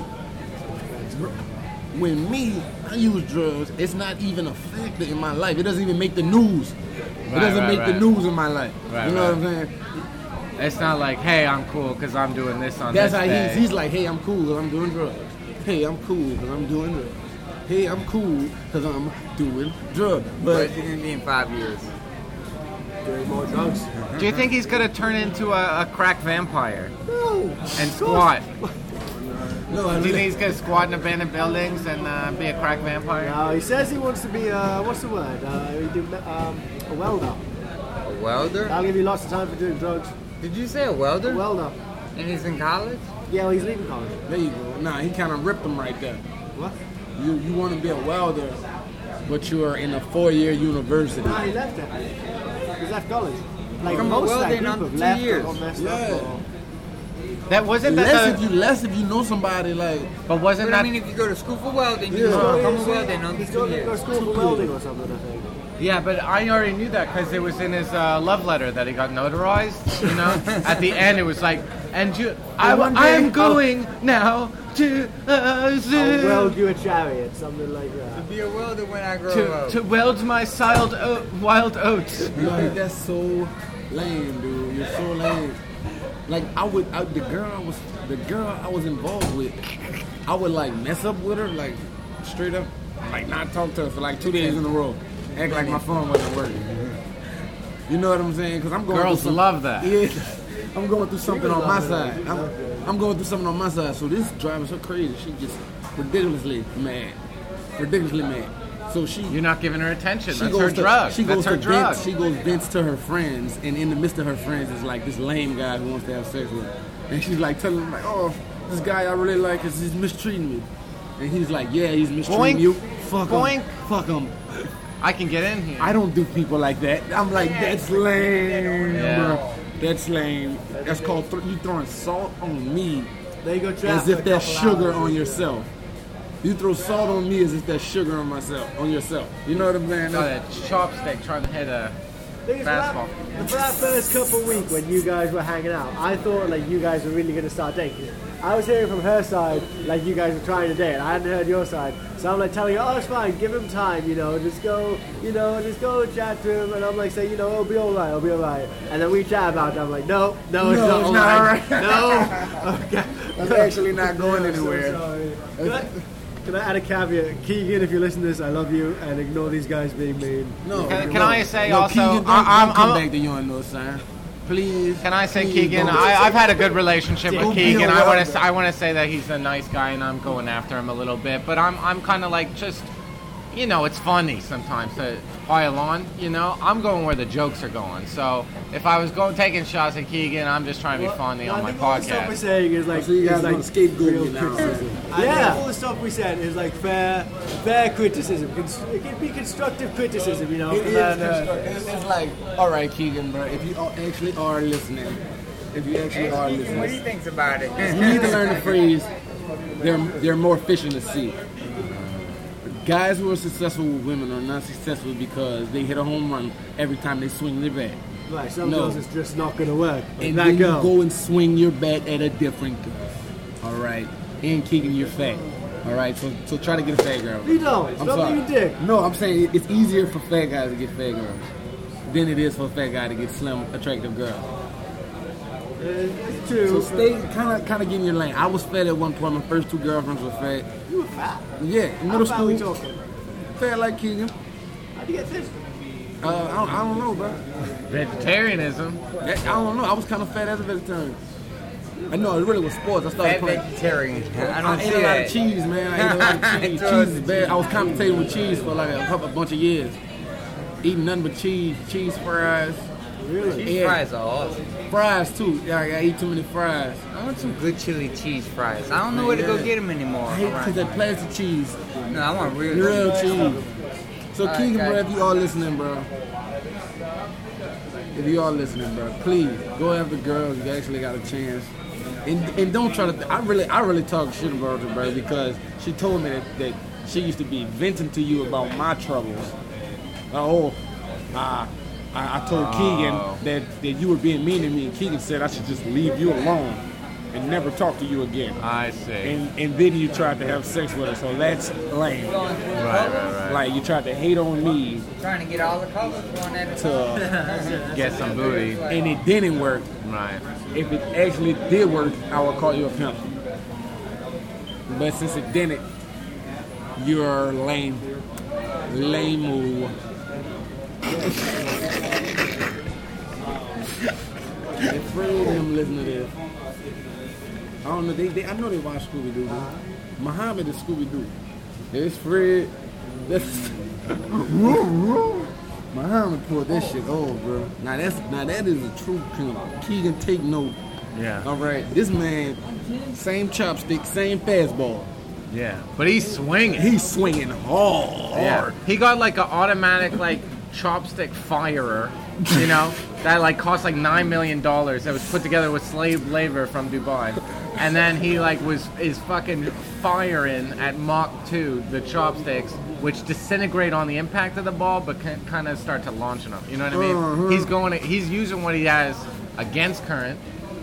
when me, I use drugs. It's not even a factor in my life. It doesn't even make the news. It Right, doesn't right, make the right. news in my life. Right, you know right. what I'm saying? It's not like, hey, I'm cool because I'm doing this on That's this how day. he's, he's like, hey, I'm cool because I'm doing drugs. Hey, I'm cool because I'm doing drugs. Hey, I'm cool because I'm doing drugs. What But is he gonna be in five years? Doing more drugs. Do you think he's gonna turn into a, a crack vampire No. and squat? no, I Do you think really, he's gonna squat in abandoned buildings and uh, be a crack vampire? No, he says he wants to be, uh, what's the word? Uh, he do, um, a welder. A welder? That'll give you lots of time for doing drugs. Did you say a welder? A welder. And he's in college? Yeah, well, he's leaving college. there you go. Nah, he kind of ripped him right there. What? You you want to be a welder, but you are in a four-year university. Nah, he left it. He's left college. Like From most of that welding group under have two left years. or got messed Yeah. up. Or, That wasn't that. Less if the- you less if you know somebody like. but wasn't But I that? mean, if you go to school for welding, you Yeah. can become a he's welder in under he's two going to go to years. school for welding or something, I think. Yeah, but I already knew that because it was in his uh, love letter that he got notarized. You know, at the end it was like, and you, I, one I day- am going now to uh, I'll to, weld you a chariot, something like that. Be a welder when I grow to, up. to weld my wild, o- wild oats. Like, that's so lame, dude. You're so lame. Like I would, I, the girl I was, the girl I was involved with, I would like mess up with her, like straight up, like not talk to her for like two days in a row, act like my phone wasn't working. You know what I'm saying? Because I'm going. Girls through some, love that. Yeah, I'm going through something on my love that. side. I'm, I'm going through something on my side. So this drives her crazy. She gets ridiculously mad, ridiculously mad. So she. You're not giving her attention. She That's goes her to, drug. She That's goes her to drug. vents, she goes vents to her friends, and in the midst of her friends is like this lame guy who wants to have sex with her. And she's like telling him like, oh, this guy I really like is he's mistreating me. And he's like, yeah, he's mistreating Boink. you. Fuck Boink. him. Fuck him. I can get in here. I don't do people like that. I'm like, that's lame. Yeah. Bro. That's lame. That's called th- you throwing salt on me There you go, as if that's sugar on yourself. You throw salt on me as if that's sugar on myself, on yourself. You know what I'm saying? Got a chopstick trying to hit a fastball. For that first couple of weeks when you guys were hanging out, I thought like you guys were really going to start dating. I was hearing from her side like you guys were trying to date. I hadn't heard your side, so I'm like telling her, oh, it's fine, give him time, you know, just go, you know, just go chat to him, and I'm like saying, you know, it'll be all right, it'll be all right. And then we chat about it. I'm like, no, no, it's No, not it's all not right. all right. No, okay. I'm actually not going I'm so anywhere. sorry. Can I, can I add a caveat? Keegan, if you listen to this, I love you, and ignore these guys being mean. No. Can, can no. I say no, also? Keegan, don't, I, I'm, don't come I'm- back to you on no sign. Please. Can I say please Keegan? don't. I, I've had a good relationship Don't with be a Keegan. I want welder. to I want to say that he's a nice guy, and I'm going after him a little bit. But I'm I'm kind of like just, you know, it's funny sometimes to pile on. You know, I'm going where the jokes are going. So if I was going taking shots at Keegan, I'm just trying to be funny No, on I my think all the stuff we're podcast. saying is like, So you guys is like want to scapegoat real me now. criticism. I Yeah, know. all the stuff we said is like fair, fair criticism. Cons- It can be constructive criticism, you know. It is and, uh, constructive. It's, it's like, all right, Keegan, bro. If you are- actually are listening, if you actually are Ask Keegan what he listening, thinks about it. you need to learn the phrase. They're they're more fish in the sea. Guys who are successful with women are not successful because they hit a home run every time they swing their bat. Right, some No. girls it's just not going to work. Like And that then girl. you go and swing your bat at a different girl. All right, and Keegan, you're fat. All right, so so try to get a fat girl. You don't. I'm Stop sorry. being a dick. No, I'm saying it's easier for fat guys to get fat girls than it is for a fat guy to get slim, attractive girls. Uh, It's true. So stay kind of kind of get in your lane. I was fat at one point. My first two girlfriends were fat. You were fat. Yeah, in middle How fat we school, talking? fat like Keegan. How'd you get this? Uh, I, don't, I don't know, bro. Vegetarianism. I, I don't know. I was kind of fat as a vegetarian. I know it really was sports. I started Fat playing. vegetarian. I I don't ate see a lot that. of cheese, man. I ate a lot of cheese. Told Cheese is you. bad. I was commentating with cheese for like a couple, a bunch of years. Eating nothing but cheese, cheese fries. Really? Cheese Yeah. fries are awesome. Fries too. Yeah, I eat too many fries. I want some good chili cheese fries. I don't know where to go Yeah. get them anymore. I hate around because that here. plastic cheese. No, I want real, Real cheese. So All right, Keegan, bro, guys. if you all listening, bro. If you all listening, bro, please go after girls. You actually got a chance. And and don't try to. I really I really talk shit about her, bro, because she told me that, that she used to be venting to you about my troubles. Oh, uh, I, I told Oh. Keegan that, that you were being mean to me, and Keegan said I should just leave you alone and never talk to you again. I see. And and then you tried to have sex with her, so that's lame. Right, right, right. Like you tried to hate on me Trying to get all the colors one at a time. to, Get some booty. and it didn't work. Right. If it actually did work, I would call you a pimp. But since it didn't, you're lame. Lame. If Fred and them listen to this, I don't know. They, they I know they watch Scooby Doo. Muhammad is Scooby Doo. There's Fred. That's Muhammad pulled that shit off, bro. Now that's now that is a true pimp. Keegan, take note. Yeah. All right, this man, same chopstick, same fastball. Yeah. But he's swinging. He's swinging hard. Yeah. He got like an automatic like chopstick firer, you know, that like cost like nine million dollars. That was put together with slave labor from Dubai, and then he like was is fucking firing at Mach two the chopsticks, which disintegrate on the impact of the ball, but can kind of start to launch them. You know what I mean? Uh-huh. He's going. To, he's using what he has against current,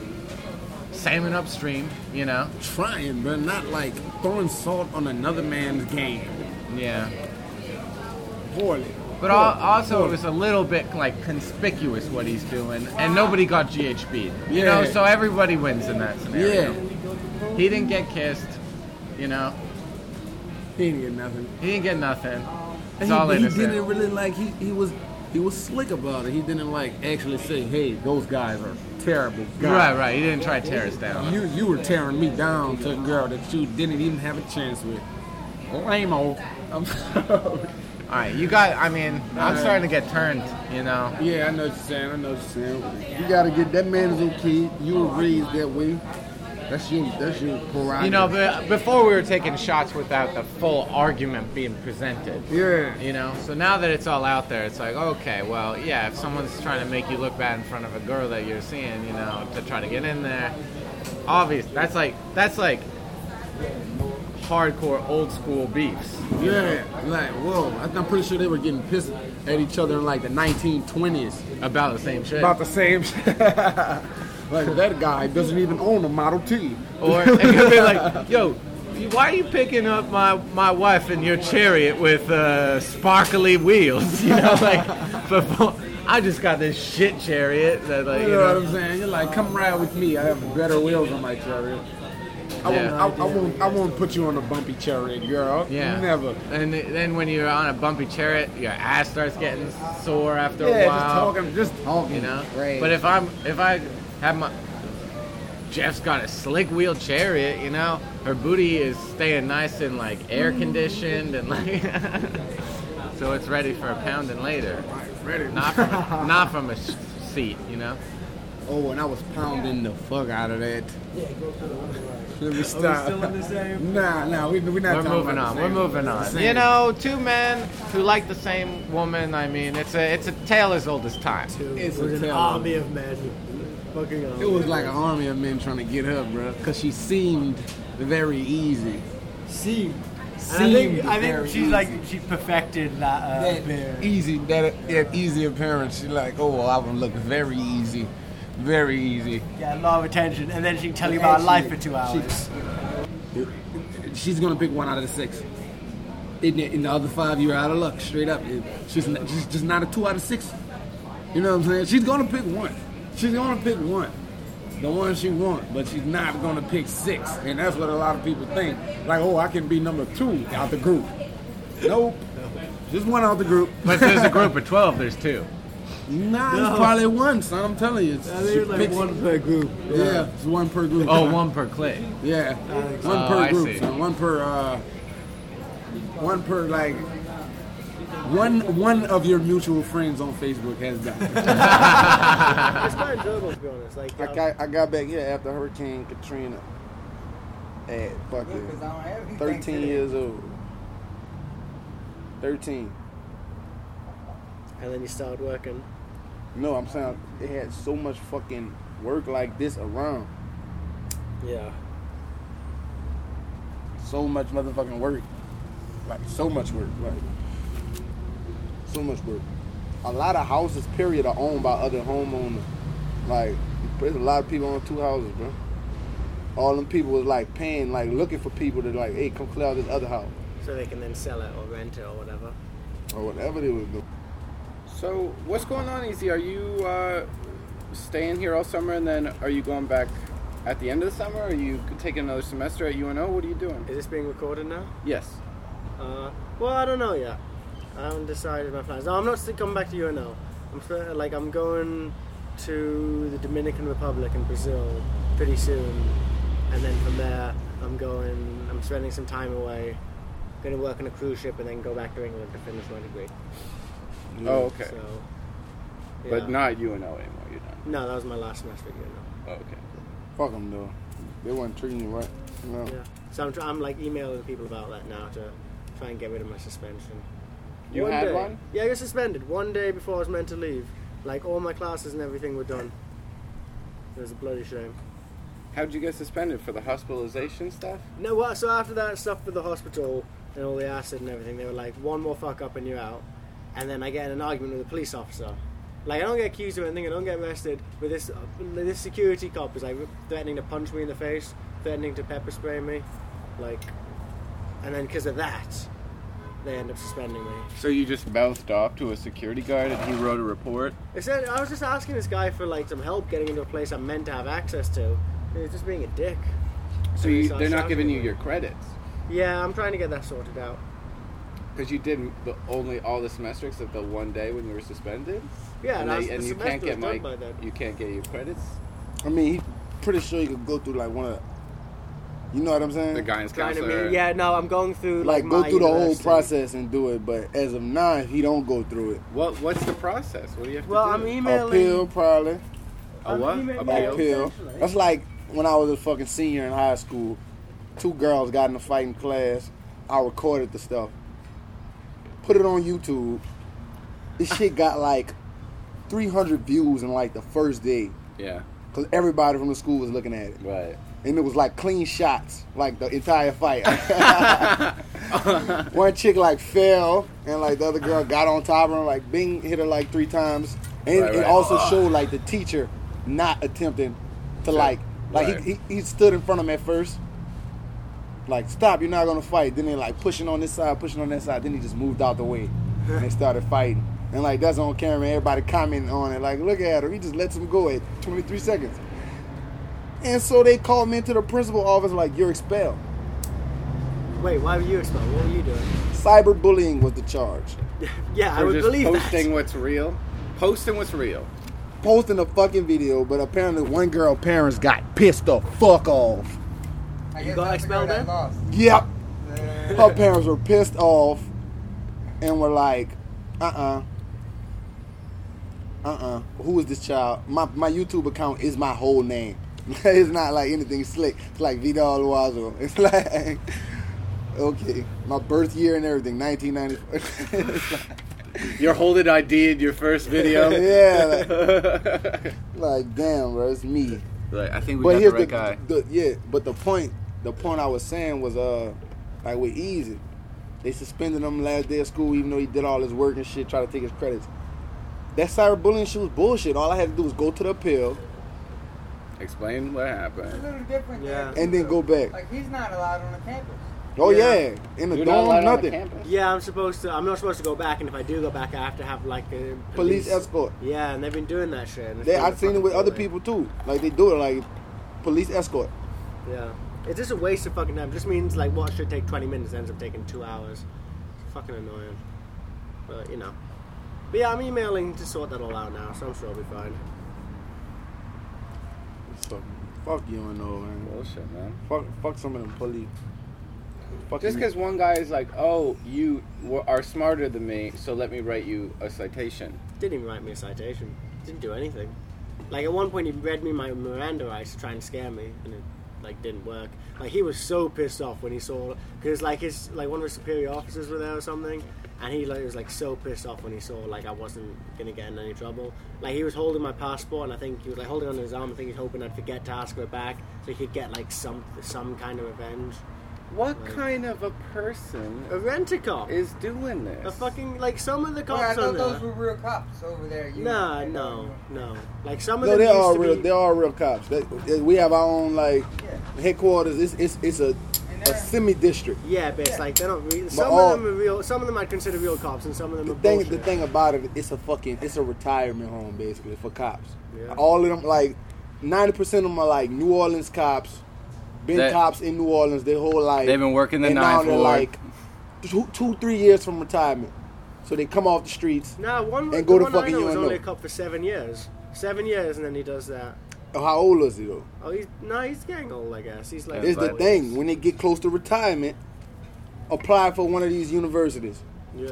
salmon upstream. You know. Trying, but not like throwing salt on another man's game. Yeah. Poorly. But al- also, it was a little bit like conspicuous what he's doing, and nobody got G H B'd. You know, Yeah. so everybody wins in that scenario. Yeah. He didn't get kissed. You know, He didn't get nothing. he didn't get nothing. It's And all he, he innocent. didn't really like. He, he was he was slick about it. He didn't like actually say, "Hey, those guys are terrible guys." Right, right. He didn't try to tear us down. You you were tearing me down to a girl that you didn't even have a chance with. Lame-o. I'm sorry. All right, you got. I mean, I'm right. starting to get turned. You know. Yeah, I know what you're saying. I know what you're saying. You gotta get that man is okay. You were raised that way. That's your that's your prerogative. You know, but before we were taking shots without the full argument being presented. Yeah. You know, so now that it's all out there, it's like, okay, well, yeah, if someone's trying to make you look bad in front of a girl that you're seeing, you know, to try to get in there, obvious. That's like that's like hardcore old school beefs. Yeah, like whoa! I'm pretty sure they were getting pissed at each other in like the nineteen twenties About the same shit. about the same shit. Like that guy doesn't even own a Model T. Or it could be like, yo, why are you picking up my, my wife in your chariot with uh, sparkly wheels? You know, like, before, I just got this shit chariot that, like, You you know what know. I'm saying? You're like, come ride with me. I have better wheels on my chariot. I, Yeah. won't, I, I won't. I won't put you on a bumpy chariot, girl. Yeah. Never. And then when you're on a bumpy chariot, your ass starts getting sore after Yeah, a just while. talking, just talking. You know. Great. But if I'm if I have my Jeff's got a slick wheel chariot, you know, her booty is staying nice and like air conditioned and like so it's ready for a pounding later. ready. Not from a, not from a s- seat, you know. Oh, and I was pounding the fuck out of that. Let me Are we stop. still in the same? Nah, nah, we, we're not We're talking moving about on. the We're same- moving the on. same. You know, two men who like the same woman. I mean, it's a it's a tale as old as time. It's It was a an tale. army of men. Fucking army. It was like an army of men trying to get her, bro, because she seemed very easy. See. And I Seemed think I very think she's easy. like she perfected that uh, That bear. easy, that, that easy appearance. She's like, oh, well, I would look very easy, very easy. Yeah, a lot of attention, and then she can tell you And about she- life for two hours. she- she's gonna pick one out of the six. In the, in the other five, you're out of luck. Straight up, It- she's not, she's just not a two out of six. You know what I'm saying? She's gonna pick one. She's gonna pick one, the one she wants, but she's not gonna pick six. And that's what a lot of people think. Like, oh, I can be number two out the group. Nope, just one out the group. But if there's a group of twelve, there's two. Nah, No. it's probably one, son. I'm telling you. It's, I think she it's like picks- one per group. Yeah, it's one per group. Oh, one per clique. Yeah, one Oh, per I group. see. son. One per, uh, one per like, one one of your mutual friends on Facebook has done. it. It's quite enjoyable, to be honest. Like, I uh, got I got back here after Hurricane Katrina at fucking thirteen years old. Thirteen. and then you started working. No, I'm saying it had so much fucking work like this around. Yeah. So much motherfucking work. Like, so much work. Like, so much work. A lot of houses, period, are owned by other homeowners. Like, there's a lot of people on two houses, bro. All them people was like paying, like looking for people to like, hey, come clear out this other house. So they can then sell it or rent it or whatever. Or whatever they was doing. So, what's going on, Easy? Are you uh, staying here all summer, and then are you going back at the end of the summer? Or are you taking another semester at U N O? What are you doing? Is this being recorded now? Yes. Uh, well, I don't know yet. I haven't decided my plans. No, I'm not still coming back to U N O. I'm sp- like I'm going to the Dominican Republic and Brazil pretty soon, and then from there I'm going. I'm spending some time away. Going to work on a cruise ship and then go back to England to finish my degree. Oh, okay. So, yeah. But not U N O anymore. You're done. No, that was my last semester at U N O. Oh, okay. Fuck them though. They weren't treating you right. You know? Yeah. So I'm, tr- I'm like emailing people about that now to try and get rid of my suspension. You One had day- one? Yeah, I got suspended one day before I was meant to leave. Like all my classes and everything were done. It was a bloody shame. How'd you get suspended for the hospitalization stuff? No, well, so after that stuff with the hospital and all the acid and everything, they were like, one more fuck up and you're out. And then I get in an argument with a police officer. Like, I don't get accused of anything, I don't get arrested, but this uh, this security cop is like threatening to punch me in the face, threatening to pepper spray me. Like, and then because of that, they end up suspending me. So you just mouthed off to a security guard, and he wrote a report? I said, I was just asking this guy for like some help getting into a place I'm meant to have access to. He was just being a dick. So And he you, started they're not shouting giving at you me. your credits? Yeah, I'm trying to get that sorted out. Because you did the only all the semester except the one day when you were suspended? Yeah, and, and, I was, they, and the you semester can't get was done like by then. you can't get your credits. I mean, he's pretty sure you could go through like one of the, you know what I'm saying? The guidance Trying to counselor. mean, yeah, no, I'm going through like, like, go my through the whole university. process and do it, but as of now, if he don't go through it, What what's the process? What do you have Well, to I'm do? emailing. appeal probably. A what? I'm emailing- Appeal? Appeal. essentially. That's like when I was a fucking senior in high school. Two girls got in a fight in class. I recorded the stuff, put it on YouTube. This shit got like three hundred views in like the first day, Yeah. cause everybody from the school was looking at it, Right. and it was like clean shots, like the entire fight. One chick like fell, and like the other girl got on top of her, like bing, hit her like three times, and Right, it right. also showed like the teacher not attempting to like, like Right. he, he he stood in front of him at first, like stop, you're not gonna fight. Then they like pushing on this side, pushing on that side. Then he just moved out the way, and they started fighting. And like that's on camera, and everybody commenting on it, like look at her, he just lets him go at twenty-three seconds. And so they called me into the principal office, like you're expelled. Wait, why were you expelled? What were you doing? Cyberbullying was the charge. Yeah, I For would just believe posting that. what's real. Posting what's real. Posting a fucking video, but apparently one girl parents got pissed the fuck off. You got expelled then? Yep. Her parents were pissed off and were like, uh-uh. Uh-uh. Who is this child? My my YouTube account is my whole name. It's not like anything slick. It's like Vidal Loazo. It's like, okay. My birth year and everything, nineteen ninety-four. You're holding I D'd your first video. Yeah. Like, like, damn, bro, it's me. Like, I think we But got the here's right the, guy. the yeah. But the point, the point I was saying was, uh, like with Easy, they suspended him last day of school, even though he did all his work and shit, try to take his credits. That cyberbullying shit was bullshit. All I had to do was go to the appeal Explain what It's a happened. little different. Yeah. there, and then too. go back. Like he's not allowed on the campus. Oh Yeah. yeah, in the You're not dorm, allowed on the nothing. campus? Yeah, I'm supposed to. I'm not supposed to go back, and if I do go back, I have to have like a Police escort. Yeah, and they've been doing that shit. and it's They, been I've seen it with fucking other annoying. people too. Like they do it like police escort. Yeah, it's just a waste of fucking time. It just means like what should take twenty minutes ends up taking two hours. It's fucking annoying. But you know. But yeah, I'm emailing to sort that all out now, so I'm sure I'll be fine. So, fuck you and know, man. Bullshit, man. Fuck, fuck some of them police. Fuck Just you. because one guy is like, oh, you w- are smarter than me, so let me write you a citation. Didn't even write me a citation. Didn't do anything. Like at one point he read me my Miranda rights to try and scare me, and it like didn't work. Like he was so pissed off when he saw, because like his like one of his superior officers were there or something, and he like was like so pissed off when he saw like I wasn't gonna get in any trouble. Like he was holding my passport, and I think he was like holding on to his arm. I think he's hoping I'd forget to ask for it back, so he could get like some some kind of revenge. What Like- kind of a person A rent-a-cop. is doing this? A fucking like some of the Well, I cops on thought those there. were real cops over there. You Nah, you no, know, no. Like some of No, them they used are to real. be. They are real cops. They, they- we have our own like Yeah. headquarters. It's it's it's a And a they're- semi district. Yeah, but it's like they're not real. Some all- of them are real. Some of them I'd consider real cops, and some of them The are thing, bullshit. the thing about it, it's a fucking, it's a retirement home basically for cops. Yeah. All of them, like ninety percent of them are like New Orleans cops, been That- cops in New Orleans their whole life. They've been working the and now ninth they're ward. like two, two, three years from retirement, so they come off the streets. Nah, one and the go to one I fucking know was U N O. only a cop for seven years. Seven years, and then he does that. Oh, how old is he though? Oh, he's no, he's getting old, I guess. He's like. Yeah, It's the but- thing when they get close to retirement, apply for one of these universities, Yeah,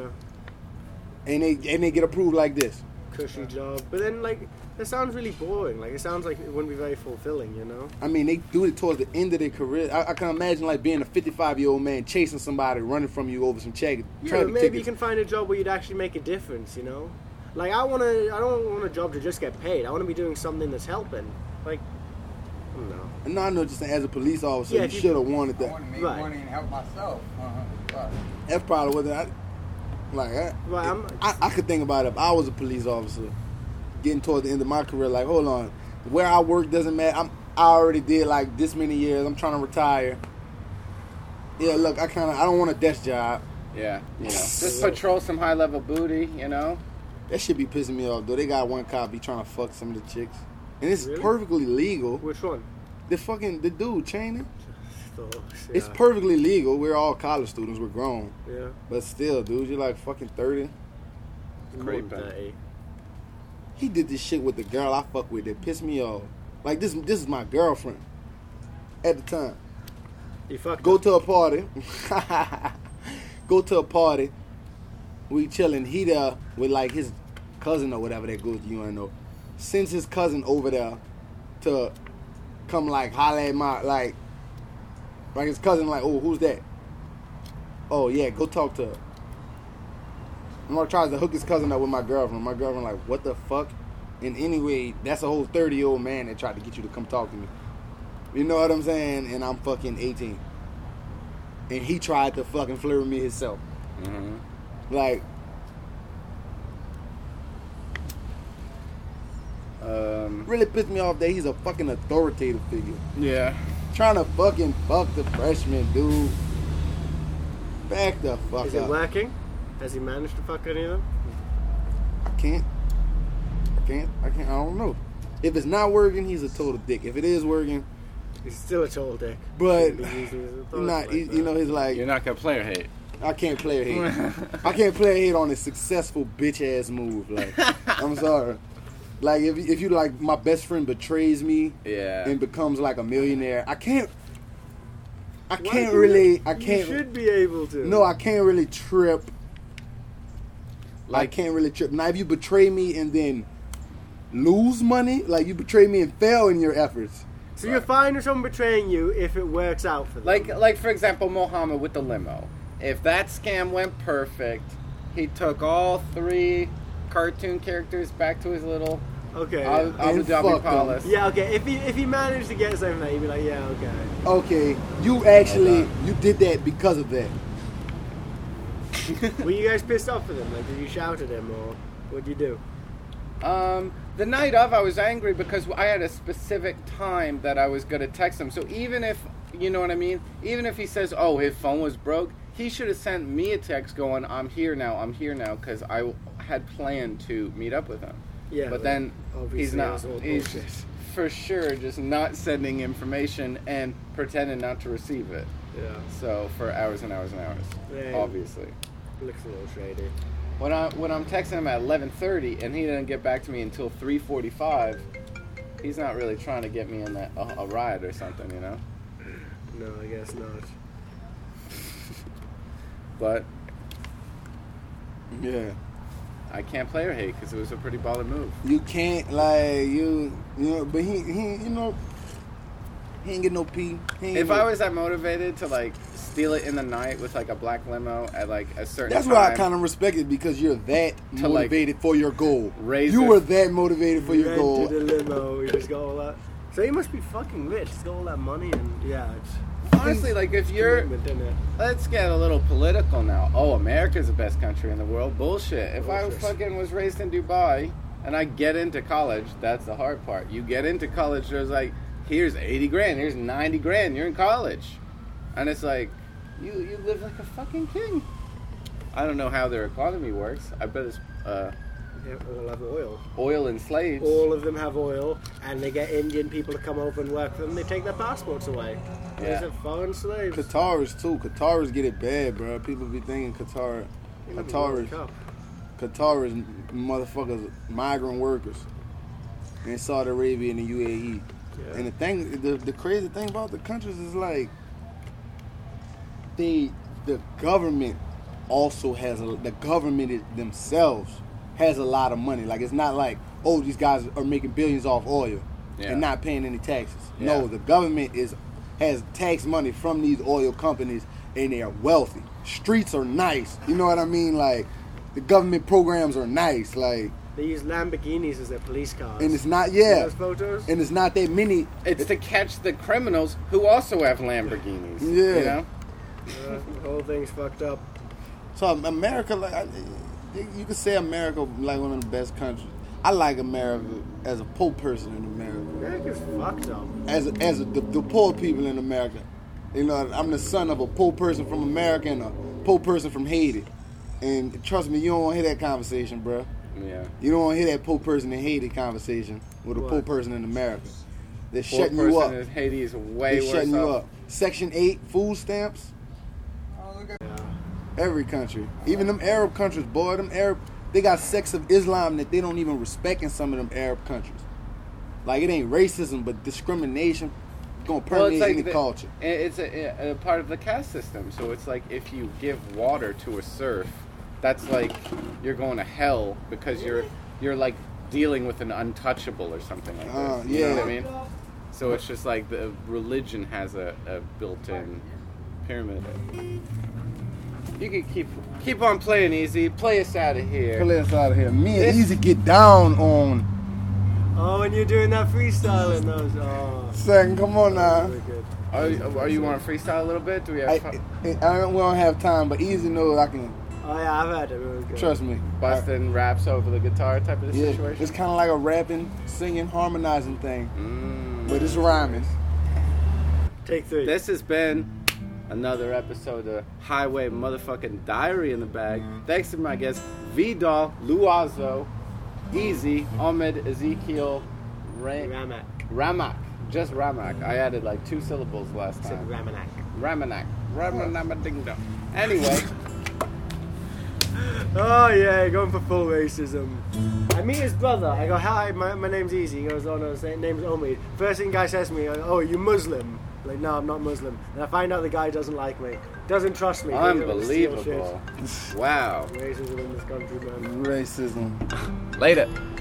and they and they get approved like this. cushy job, but then like it sounds really boring. Like it sounds like it wouldn't be very fulfilling, you know? I mean, they do it towards the end of their career. I, I can imagine like being a fifty-five-year-old man chasing somebody, running from you over some check, Yeah, traffic but maybe you tickets. can find a job where you'd actually make a difference, you know? Like I want to. I don't want a job to just get paid. I want to be doing something that's helping. Like, I don't know. No, I know, just as a police officer, Yeah, you if you- should have wanted I that. want to make Right. money and help myself. Uh-huh. But That's probably what I like. I, Right, I'm- I, I could think about it if I was a police officer, getting toward the end of my career. Like, hold on, where I work doesn't matter. I'm, I already did like this many years. I'm trying to retire. Yeah, look, I kind of I don't want a desk job. Yeah, you know, just patrol some high level booty, you know. That should be pissing me off though. They got one cop be trying to fuck some of the chicks, and it's Really? perfectly legal. Which one? The fucking the dude chaining. Oh, It's yeah. perfectly legal. We're all college students. We're grown, Yeah. but still, dude, you're like fucking thirty. More than Creeping. thirty. He did this shit with the girl I fuck with that pissed me off. Like this, this is my girlfriend at the time. You fucked Go up. to a party. Go to a party. We chilling. He there with like his cousin or whatever that goes to U N O. Sends his cousin over there to come like holler at my like like his cousin like, oh, who's that? Oh yeah, go talk to her. Mark tries to hook his cousin up with my girlfriend. My girlfriend like, what the fuck? And anyway, that's a whole thirty year old man that tried to get you to come talk to me. You know what I'm saying? And I'm fucking eighteen. And he tried to fucking flirt with me himself. Mm-hmm. Like, Um, really pissed me off that he's a fucking authoritative figure. yeah. Trying to fucking fuck the freshman, dude. Back the fuck Is it up. working? Has he managed to fuck any of them? I can't. I can't. I can't. I don't know. If it's not working, he's a total dick. If it is working, He's still a total dick. but Shouldn't be using his authority not. like he, that. you know, he's like, You're not gonna player hate. I can't play a hate. I can't play a hate on a successful bitch ass move. Like, I'm sorry. Like, if if you like, my best friend betrays me Yeah. and becomes like a millionaire, I can't. I Why can't do really. you- I can't. You should be able to. No, I can't really trip. I Like- can't really trip. Now, if you betray me and then lose money, like you betray me and fail in your efforts. So you're fine with someone betraying you if it works out for them. Like, like for example, Mohammed with the limo. If that scam went perfect, he took all three cartoon characters back to his little okay. Abu yeah. Abu And Dhabi fuck 'em. Palace. Yeah, okay. If he if he managed to get something like that, you'd be like, yeah, okay. Okay, you actually you did that because of that. Were you guys pissed off with him? Like, did you shout at him or what'd you do? Um, the night of, I was angry because I had a specific time that I was going to text him. So even if, you know what I mean? Even if he says, oh, his phone was broke, he should have sent me a text going, I'm here now, I'm here now, because I had planned to meet up with him. Yeah, but then obviously he's not. that's all He's bullshit. for sure just not sending information and pretending not to receive it. Yeah. So for hours and hours and hours, Yeah. obviously. Looks a little shady. When I when I'm texting him at eleven thirty and he didn't get back to me until three forty-five, he's not really trying to get me in that a, a ride or something, you know. No, I guess not. But Yeah. I can't play or hate because it was a pretty baller move. You can't like you you know, but he he you know he ain't get no pee. He ain't If get- I was that motivated to like steal it in the night with like a black limo at like a certain That's time, why I kind of respect it because you're that To, like, motivated for your goal. raise You it- were that motivated for your goal. Rented a limo. He just got all that. So he must be fucking rich. He's got all that money and yeah, it's honestly, like if you're, commitment, isn't it? let's get a little political now. Oh, America's the best country in the world. Bullshit. If I Bullshit. fucking was raised in Dubai and I get into college, that's the hard part. You get into college, there's like, here's eighty grand, here's ninety grand, you're in college. And it's like, you, you live like a fucking king. I don't know how their economy works. I bet it's uh, They all have oil. oil and slaves. All of them have oil, and they get Indian people to come over and work for them. They take their passports away. Yeah. These are foreign slaves. Qataris too. Qataris get it bad, bro. People be thinking Qatar, Qataris, Cup. Qataris motherfuckers, migrant workers in Saudi Arabia and the U A E. Yeah. And the thing, the, the crazy thing about the countries is like, they, the government also has a, the government is, themselves has a lot of money. Like it's not like, oh, these guys are making billions off oil Yeah. and not paying any taxes. Yeah. No, the government is has tax money from these oil companies and they are wealthy. Streets are nice. You know what I mean? Like the government programs are nice. Like They use Lamborghinis as their police cars. and it's not See yeah. those photos? And it's not that many. It's to catch the criminals who also have Lamborghinis. Yeah. You know? Uh, the whole thing's fucked up. So America, like I- you could say America like one of the best countries. I like America as a poor person in America. America's fucked up. As a, as a, the, the poor people in America. You know, I'm the son of a poor person from America and a poor person from Haiti. And trust me, you don't want to hear that conversation, bro. Yeah. You don't want to hear that poor person in Haiti conversation with a What? poor person in America. They're Poor shutting person you up. in Haiti is way They're worse shutting you off. up. Section eight, food stamps. Yeah. Every country, even them Arab countries, boy, them Arab, they got sects of Islam that they don't even respect in some of them Arab countries. Like it ain't racism, but discrimination gonna permeate any the- culture. It's a, a part of the caste system. So it's like if you give water to a serf, that's like you're going to hell because you're you're like dealing with an untouchable or something like Uh, this. You know yeah. what I mean? So it's just like the religion has a, a built-in pyramid. You can keep keep on playing, Easy. Play us out of here. Pull us out of here. Me and This- Easy get down on. Oh, and you're doing that freestyling those. Oh, Second, come on now. really good. Are, you- are you want to freestyle a little bit? Do we have I, fun? I, I don't, we don't have time, but Easy knows I can. Oh yeah, I've had it. Really good. Trust me. busting raps over the guitar type of Yeah, situation? it's kind of like a rapping, singing, harmonizing thing, Mm. but it's rhyming. Take three. This has been another episode of Highway Motherfucking Diary in the Bag. Thanks to my guests, Vidal, Luazo, Easy, Ahmed, Ezekiel, Ra- Ramak. Ramak. Just Ramak. I added like two syllables last Said time. Ramanak. Ramanak. Ramanamadingdo. Anyway, Oh yeah, going for full racism. I meet his brother. I go, hi, my, my name's Easy. He goes, oh no, his name's Omid. First thing the guy says to me, oh, you Muslim? Like, no, I'm not Muslim. And I find out the guy doesn't like me, doesn't trust me. thinks I'm gonna steal unbelievable. Wow. shit. Racism in this country, man. Racism. Later.